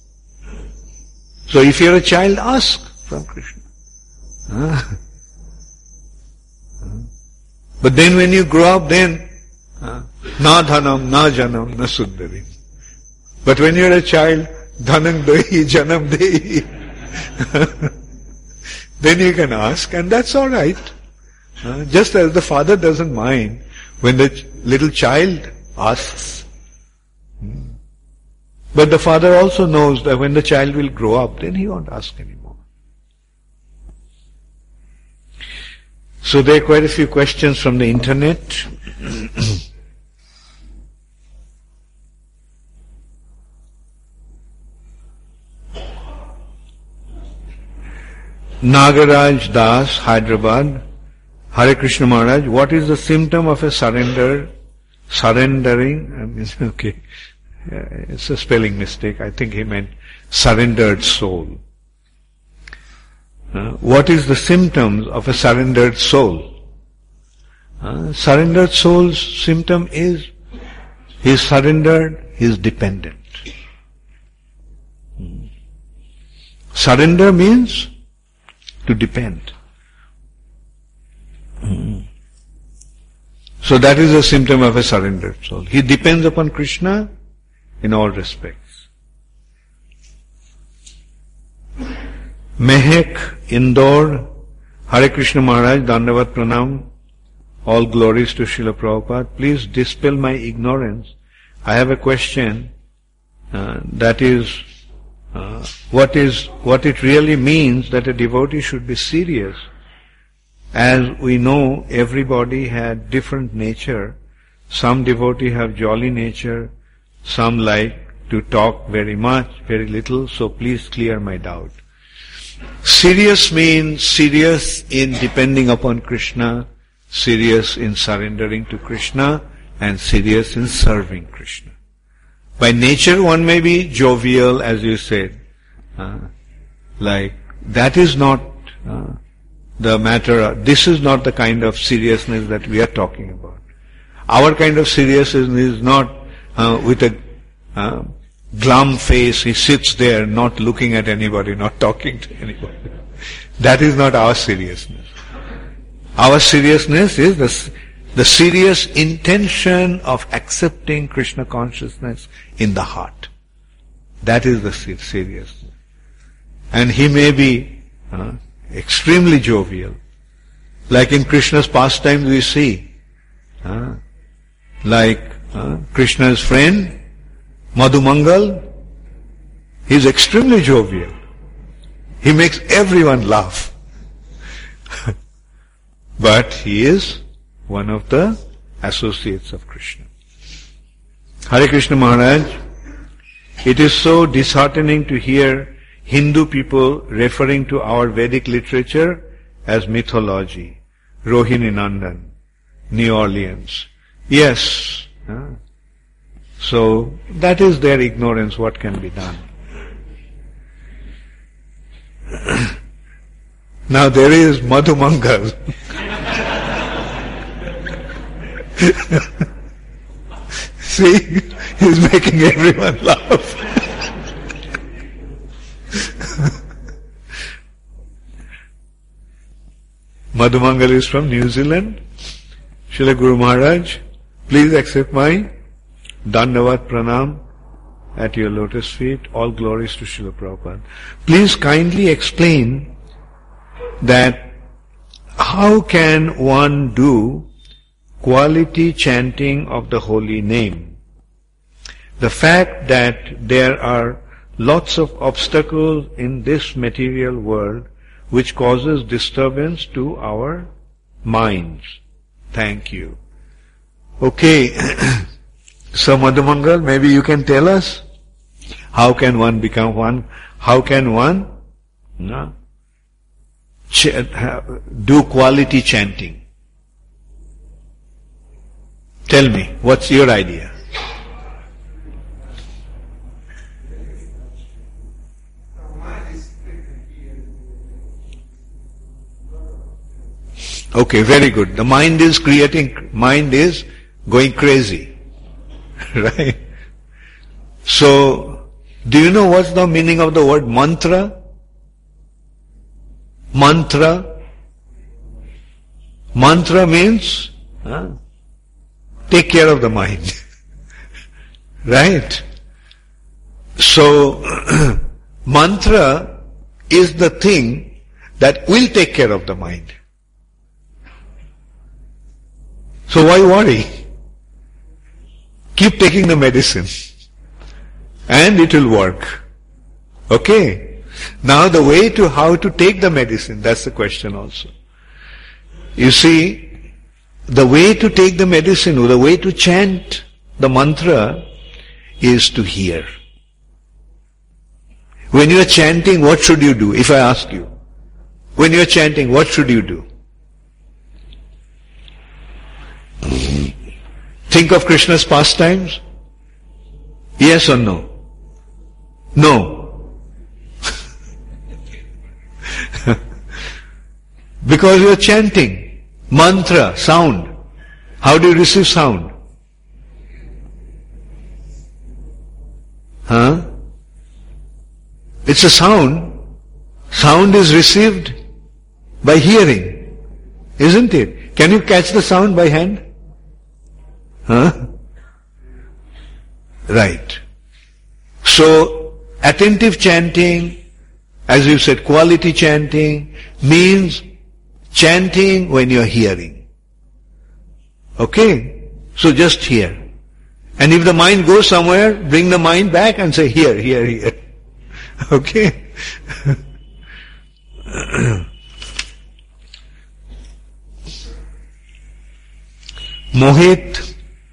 So if you're a child, ask from Krishna. Huh? But then when you grow up, then, huh? Na dhanam, na janam, na sundarim. But when you're a child, dhanam dehi, janam dehi. Then you can ask, and that's all right. Uh, just as the father doesn't mind when the ch- little child asks. Hmm. But the father also knows that when the child will grow up, then he won't ask anymore. So there are quite a few questions from the internet. Nagaraj Das, Hyderabad. Hare Krishna Maharaj, what is the symptom of a surrender, surrendering? I mean, okay, it's a spelling mistake. I think he meant surrendered soul. Uh, what is the symptoms of a surrendered soul? Uh, surrendered soul's symptom is he is surrendered, he is dependent. Hmm. Surrender means to depend. Mm. So that is a symptom of a surrendered soul. He depends upon Krishna in all respects. Mehek, Indore, Hare Krishna Maharaj, Dandavat Pranam, all glories to Srila Prabhupada. Please dispel my ignorance. I have a question uh, that is, uh, what is, what it really means that a devotee should be serious. As we know, everybody had different nature. Some devotees have jolly nature, some like to talk very much, very little, so please clear my doubt. Serious means serious in depending upon Krishna, serious in surrendering to Krishna, and serious in serving Krishna. By nature one may be jovial, as you said, uh, like that is not uh, the matter. This is not the kind of seriousness that we are talking about. Our kind of seriousness is not uh, with a uh, glum face, he sits there not looking at anybody, not talking to anybody. That is not our seriousness. Our seriousness is the, the serious intention of accepting Krishna consciousness in the heart. That is the seriousness. And he may be uh, extremely jovial. Like in Krishna's pastimes we see, uh, like uh, Krishna's friend, Madhumangal, he is extremely jovial. He makes everyone laugh. But he is one of the associates of Krishna. Hare Krishna Maharaj, it is so disheartening to hear Hindu people referring to our Vedic literature as mythology. Rohini Nandan, New Orleans. Yes. Huh? So, that is their ignorance, what can be done. Now there is Madhumangal. See, he's making everyone laugh. Madhumangal is from New Zealand. Srila Guru Maharaj, please accept my Dandavat Pranam at your lotus feet. All glories to Srila Prabhupada. Please kindly explain that how can one do quality chanting of the holy name? The fact that there are lots of obstacles in this material world which causes disturbance to our minds. Thank you. Okay. So Madhumangal, maybe you can tell us, how can one become one? How can one no, ch- do quality chanting? Tell me, what's your idea? Okay, very good. The mind is creating, mind is going crazy. Right? So, do you know what's the meaning of the word mantra? Mantra. Mantra means huh, take care of the mind. Right? So, mantra is the thing that will take care of the mind. So why worry? Keep taking the medicine and it will work. Okay? Now the way to how to take the medicine, that's the question also. You see, the way to take the medicine, or the way to chant the mantra is to hear. When you are chanting, what should you do? If I ask you, when you are chanting, what should you do? Think of Krishna's pastimes? Yes or no? No. Because you are chanting. Mantra, sound. How do you receive sound? Huh? It's a sound. Sound is received by hearing. Isn't it? Can you catch the sound by hand? Huh? Right. So, attentive chanting, as you said, quality chanting, means chanting when you are hearing. Okay? So just hear. And if the mind goes somewhere, bring the mind back and say, here, here, here. Okay? Mohit,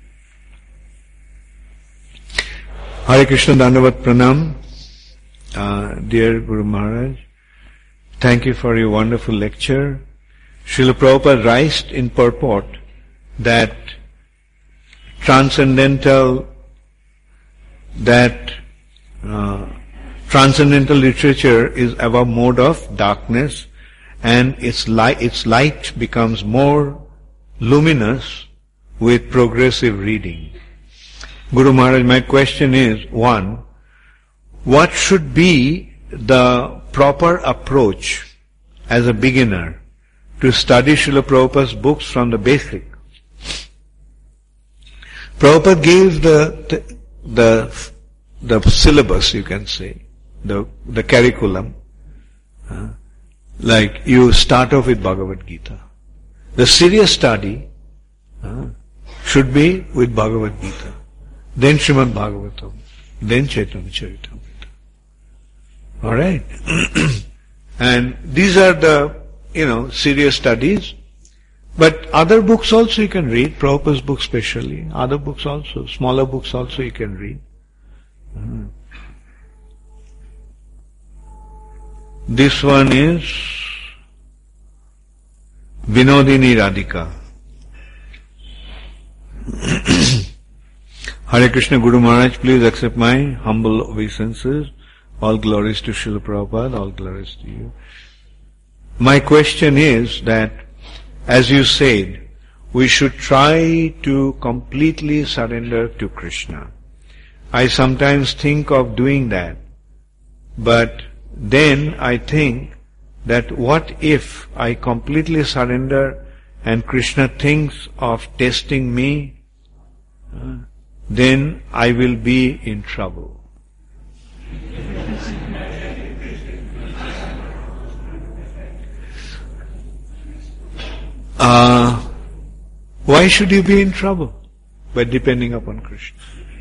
Hare Krishna Dandavat Pranam, uh, dear Guru Maharaj, thank you for your wonderful lecture. Srila Prabhupada writes in purport that transcendental, that uh, transcendental literature is our mode of darkness and its light, its light becomes more luminous with progressive reading. Guru Maharaj, my question is, one, what should be the proper approach as a beginner to study Srila Prabhupada's books from the basic? Prabhupada gives the, the, the syllabus, you can say, the, the curriculum. Uh, like you start off with Bhagavad Gita. The serious study uh, should be with Bhagavad Gita, then Srimad Bhagavatam, then Chaitanya Charitamrita. Alright? And these are the, you know, serious studies. But other books also you can read, Prabhupada's books especially, other books also, smaller books also you can read. Mm-hmm. This one is Vinodini Radhika. Hare Krishna Guru Maharaj, please accept my humble obeisances. All glories to Srila Prabhupada, all glories to you. My question is that, as you said, we should try to completely surrender to Krishna. I sometimes think of doing that, but then I think that what if I completely surrender and Krishna thinks of testing me, uh, then I will be in trouble. Uh, why should you be in trouble by depending upon Krishna?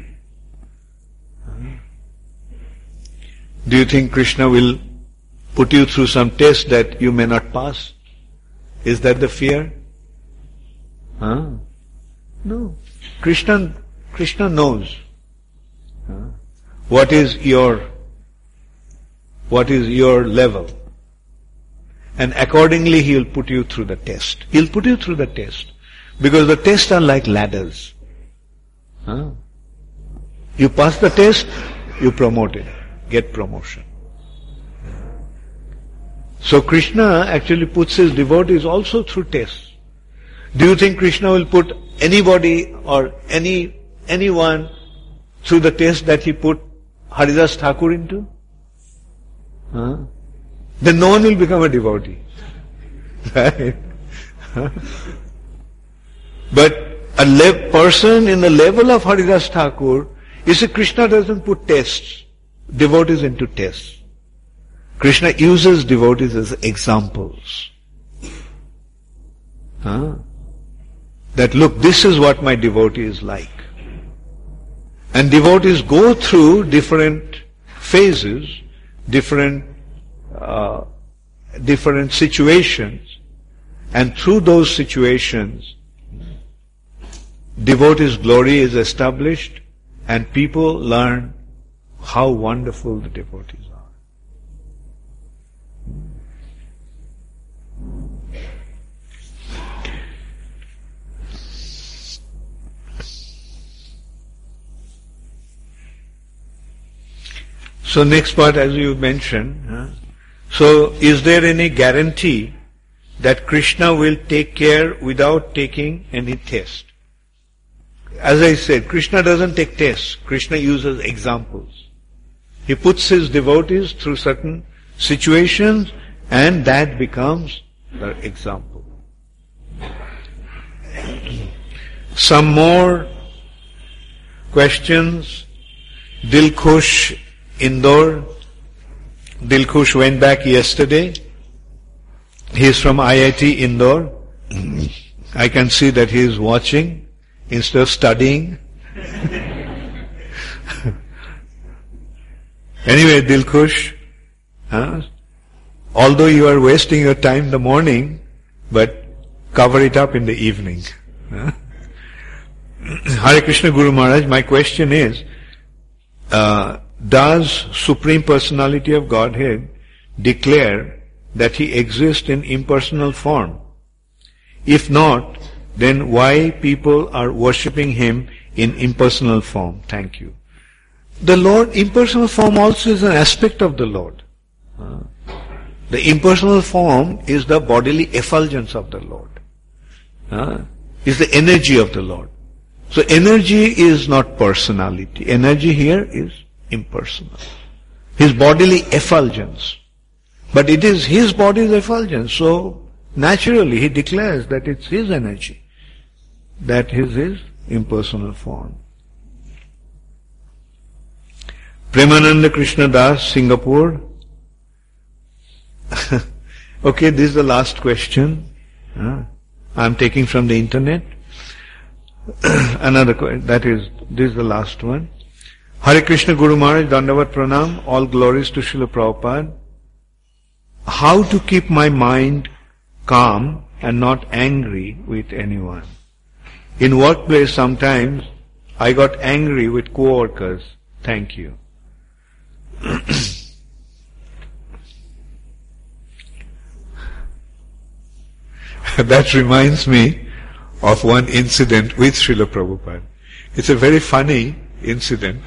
Do you think Krishna will put you through some test that you may not pass? Is that the fear? Huh? No. Krishna, Krishna knows huh? what is your, what is your level. And accordingly He will put you through the test. He'll put you through the test. Because the tests are like ladders. Huh? You pass the test, you promoted. Get promotion. So Krishna actually puts His devotees also through tests. Do you think Krishna will put anybody or any anyone through the test that He put Haridas Thakur into? Huh? Then no one will become a devotee. Right? But a le- person in the level of Haridas Thakur, you see, Krishna doesn't put tests, devotees into tests. Krishna uses devotees as examples. Huh? That look, this is what my devotee is like. And devotees go through different phases, different uh, different situations, and through those situations, devotees' glory is established, and people learn how wonderful the devotees are. So next part, as you mentioned, huh? So is there any guarantee that Krishna will take care without taking any test? As I said, Krishna doesn't take tests. Krishna uses examples. He puts His devotees through certain situations, and that becomes the example. Some more questions. Dilkhush, Indore. Dilkhush went back yesterday. He is from I I T Indore. I can see that he is watching instead of studying. Anyway, Dilkhush, huh? Although you are wasting your time in the morning, but cover it up in the evening. Huh? Hare Krishna Guru Maharaj, my question is, uh, does Supreme Personality of Godhead declare that He exists in impersonal form? If not, then why people are worshipping Him in impersonal form? Thank you. The Lord, impersonal form also is an aspect of the Lord. Uh, The impersonal form is the bodily effulgence of the Lord. Uh, is the energy of the Lord. So energy is not personality. Energy here is impersonal. His bodily effulgence. But it is his body's effulgence. So naturally he declares that it's his energy. That is his impersonal form. Premananda Krishna Das, Singapore. Okay, this is the last question. Uh, I'm taking from the internet. Another question, that is, this is the last one. Hare Krishna Guru Maharaj, Dandavat Pranam, all glories to Srila Prabhupada. How to keep my mind calm and not angry with anyone? In workplace sometimes I got angry with co-workers. Thank you. That reminds me of one incident with Srila Prabhupada. It's a very funny incident.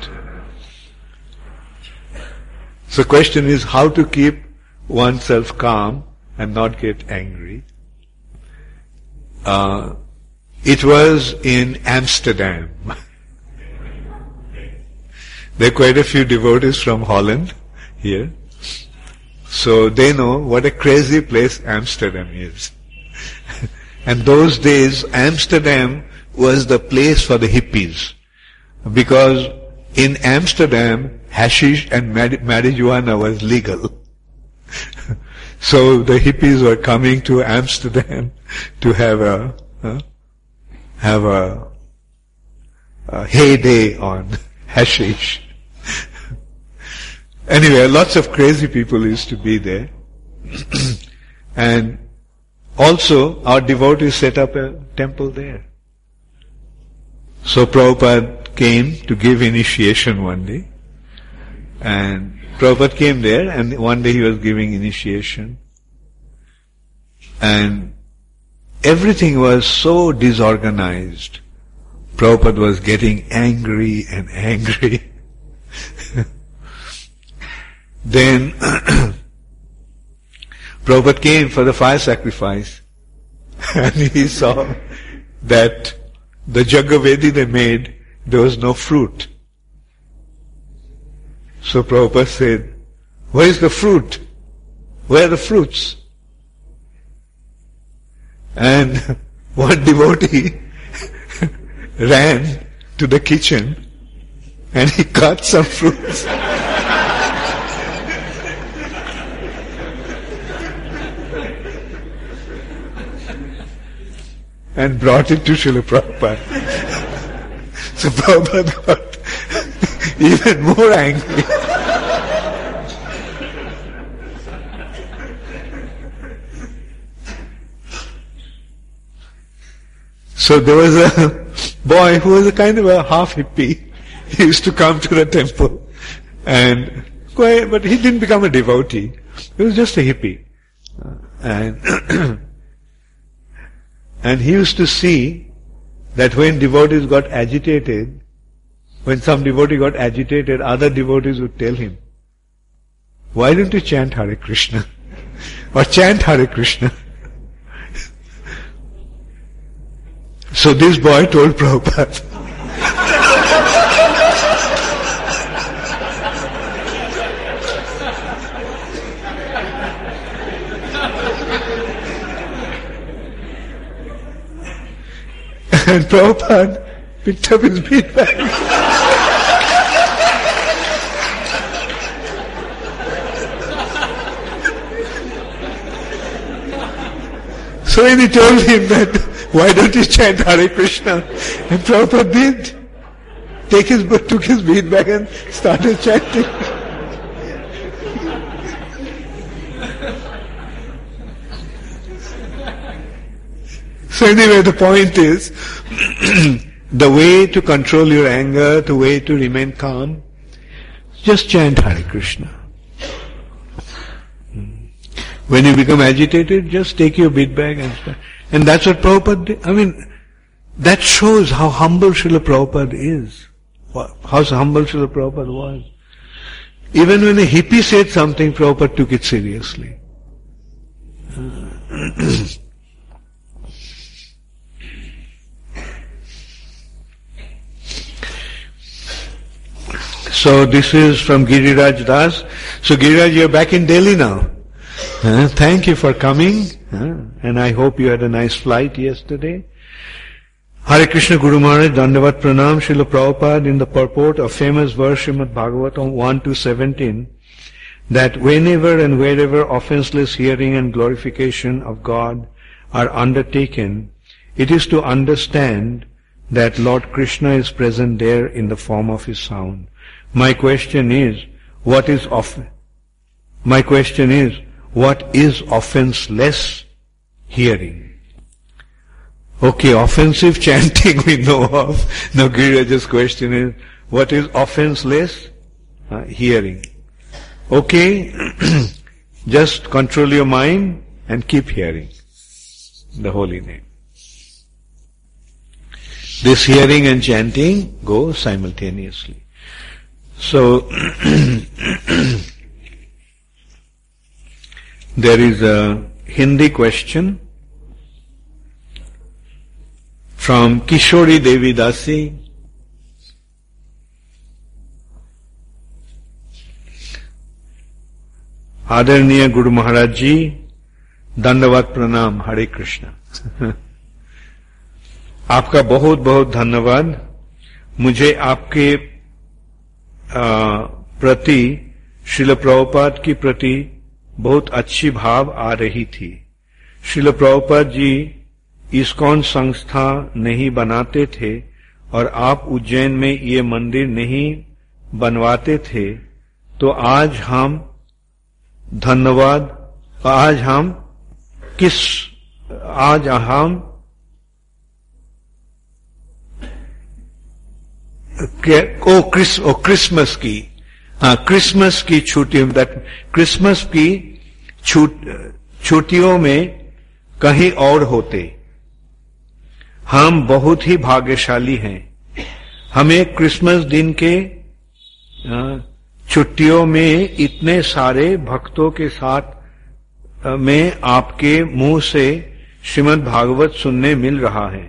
So the question is how to keep oneself calm and not get angry. Uh, it was in Amsterdam. There are quite a few devotees from Holland here. So they know what a crazy place Amsterdam is. And those days, Amsterdam was the place for the hippies. Because in Amsterdam, hashish and marijuana was legal. So the hippies were coming to Amsterdam to have a, uh, have a, a heyday on hashish. Anyway, lots of crazy people used to be there. And also, our devotees set up a temple there. So Prabhupada came to give initiation one day. And Prabhupada came there and one day he was giving initiation. And everything was so disorganized. Prabhupada was getting angry and angry. Then Prabhupada came for the fire sacrifice and he saw that the Jagavedi they made, there was no fruit. So Prabhupada said, where is the fruit? Where are the fruits? And one devotee ran to the kitchen and he cut some fruits. And brought it to Srila Prabhupada. So Prabhupada got even more angry. So there was a boy who was a kind of a half hippie. He used to come to the temple and quite, but he didn't become a devotee. He was just a hippie. And And he used to see that when devotees got agitated, when some devotee got agitated, other devotees would tell him, why don't you chant Hare Krishna? Or chant Hare Krishna. So this boy told Prabhupada, and Prabhupada picked up his bead bag. So when he told him that, why don't you chant Hare Krishna? And Prabhupada did. Take his, took his bead bag and started chanting. So anyway, the point is, the way to control your anger, the way to remain calm, just chant Hare Krishna. When you become agitated, just take your bead bag and start. And that's what Prabhupada did. I mean, that shows how humble Srila Prabhupada is. How humble Srila Prabhupada was. Even when a hippie said something, Prabhupada took it seriously. So this is from Giriraj Das. So Giriraj, you're back in Delhi now. Uh, thank you for coming. Uh, and I hope you had a nice flight yesterday. Hare Krishna Guru Maharaj, Dandavat Pranam, Srila Prabhupada in the purport of famous verse Srimad Bhagavatam one to seventeen, that whenever and wherever offenseless hearing and glorification of God are undertaken, it is to understand that Lord Krishna is present there in the form of his sound. My question is, what is off- my question is, what is offenseless hearing? Okay, offensive chanting we know of. Now Giriraj's question is, what is offenseless uh, hearing? Okay, just control your mind and keep hearing the holy name. This hearing and chanting go simultaneously. So, there is a Hindi question from Kishori Devi Dasi. आदरणीय गुरु महाराज जी, दंडवत प्रणाम, हरे कृष्णा। आपका बहुत बहुत धन्यवाद। मुझे आपके प्रति, श्रील प्रभुपाद की प्रति बहुत अच्छी भाव आ रही थी। श्रील प्रभुपाद जी इस्कॉन संस्था नहीं बनाते थे और आप उज्जैन में ये मंदिर नहीं बनवाते थे, तो आज हम धन्यवाद, आज हम किस, आज हम ओ क्रिस ओ क्रिसमस की, हाँ क्रिसमस की छुट्टी, दैट क्रिसमस की छुट छुट्टियों में कहीं और होते। हम बहुत ही भाग्यशाली हैं। हमें क्रिसमस दिन के छुट्टियों में इतने सारे भक्तों के साथ में आपके मुंह से श्रीमद् भागवत सुनने मिल रहा है,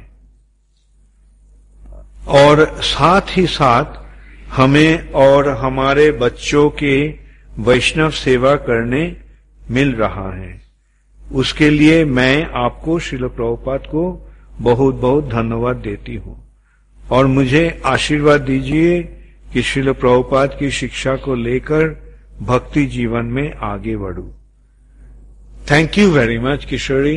और साथ ही साथ हमें और हमारे बच्चों के वैष्णव सेवा करने मिल रहा है। उसके लिए मैं आपको श्रील प्रभुपाद को बहुत बहुत धन्यवाद देती हूं, और मुझे आशीर्वाद दीजिए कि श्रील प्रभुपाद की शिक्षा को लेकर भक्ति जीवन में आगे बढ़ूं। Thank you very much Kishori,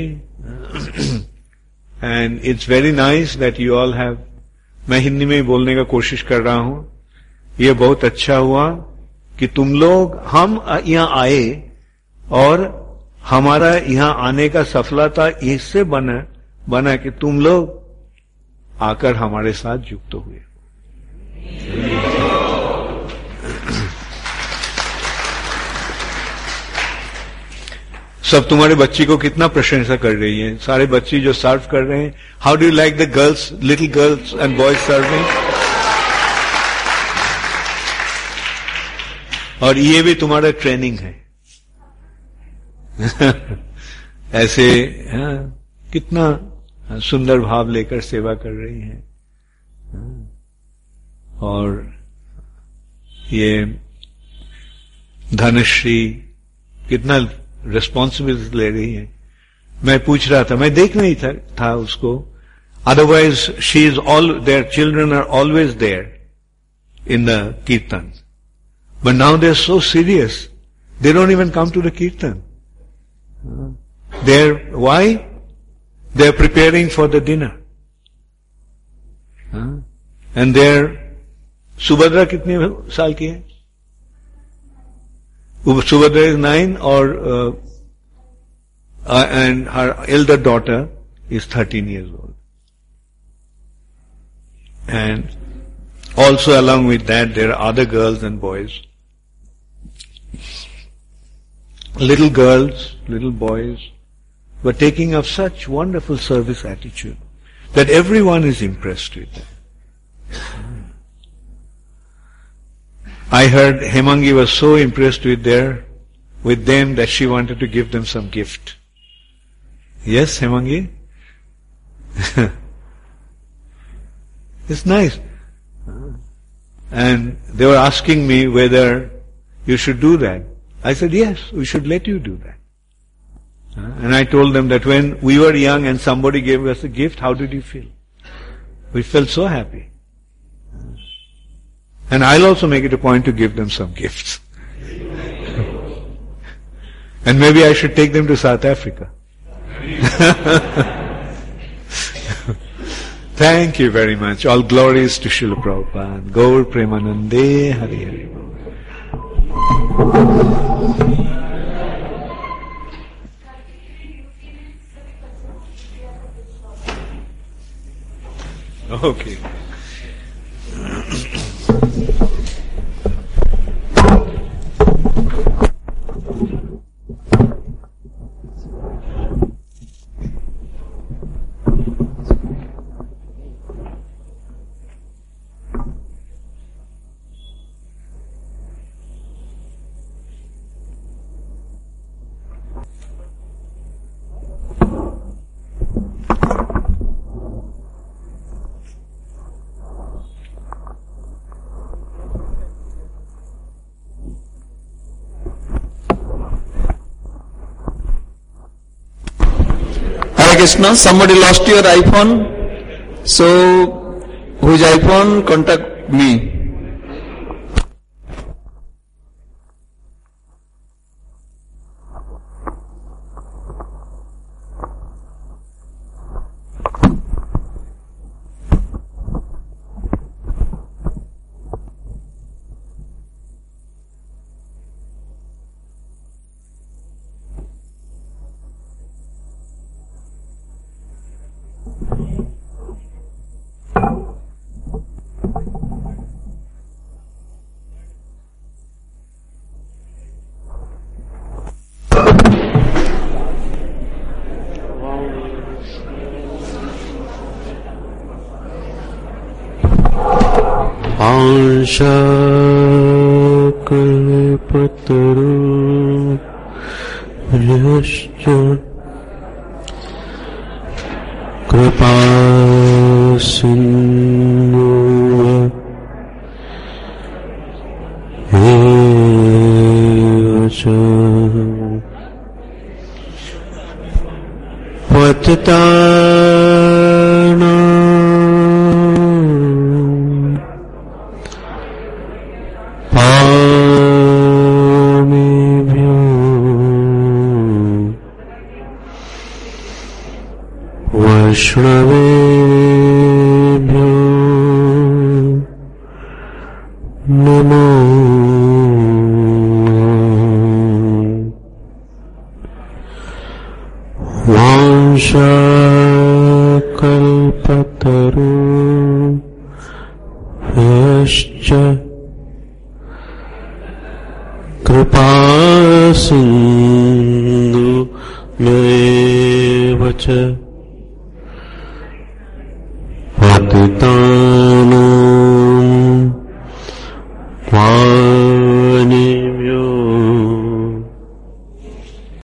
and it's very nice that you all have, मैं हिंदी में बोलने का कोशिश कर रहा हूं। ये बहुत अच्छा हुआ कि तुम लोग, हम यहां आए और हमारा यहां आने का सफलता इससे बना बना कि तुम लोग आकर हमारे साथ युक्त हुए। सब तुम्हारे बच्ची को कितना प्रशंसा कर रही है, सारे बच्ची जो सर्व कर रहे हैं। How do you like the girls, little girls and boys serving? और ये भी तुम्हारा ट्रेनिंग है। ऐसे हाँ, कितना सुंदर भाव लेकर सेवा कर रही हैं, और ये धनश्री कितना रिस्पॉन्सिबिलिटी ले रही है। मैं पूछ रहा था, मैं देख नहीं था, था उसको, otherwise she is all, their children are always there in the kirtan, but now they are so serious, they don't even come to the kirtan. There why? They are preparing for the dinner, and there, Subhadra कितने साल की है? Subhadra is nine, or uh, uh, and her elder daughter is thirteen years old. And also along with that there are other girls and boys. Little girls, little boys were taking up such wonderful service attitude that everyone is impressed with them. I heard Hemangi was so impressed with their, with them that she wanted to give them some gift. Yes, Hemangi? It's nice. And they were asking me whether you should do that. I said, yes, we should let you do that. And I told them that when we were young and somebody gave us a gift, how did you feel? We felt so happy. And I'll also make it a point to give them some gifts. And maybe I should take them to South Africa. Thank you very much. All glories to Srila Prabhupada. Gaur Premanande Hari Hari. Okay. Krishna, somebody lost your iPhone, so whose iPhone, contact me. Kalpataru Yascha Kripa Sindhu Evacha Patitana Vaishnavebhyo Namo Vansha Kalpataru Yascha Kripa Sindhu Mevacha Patitanam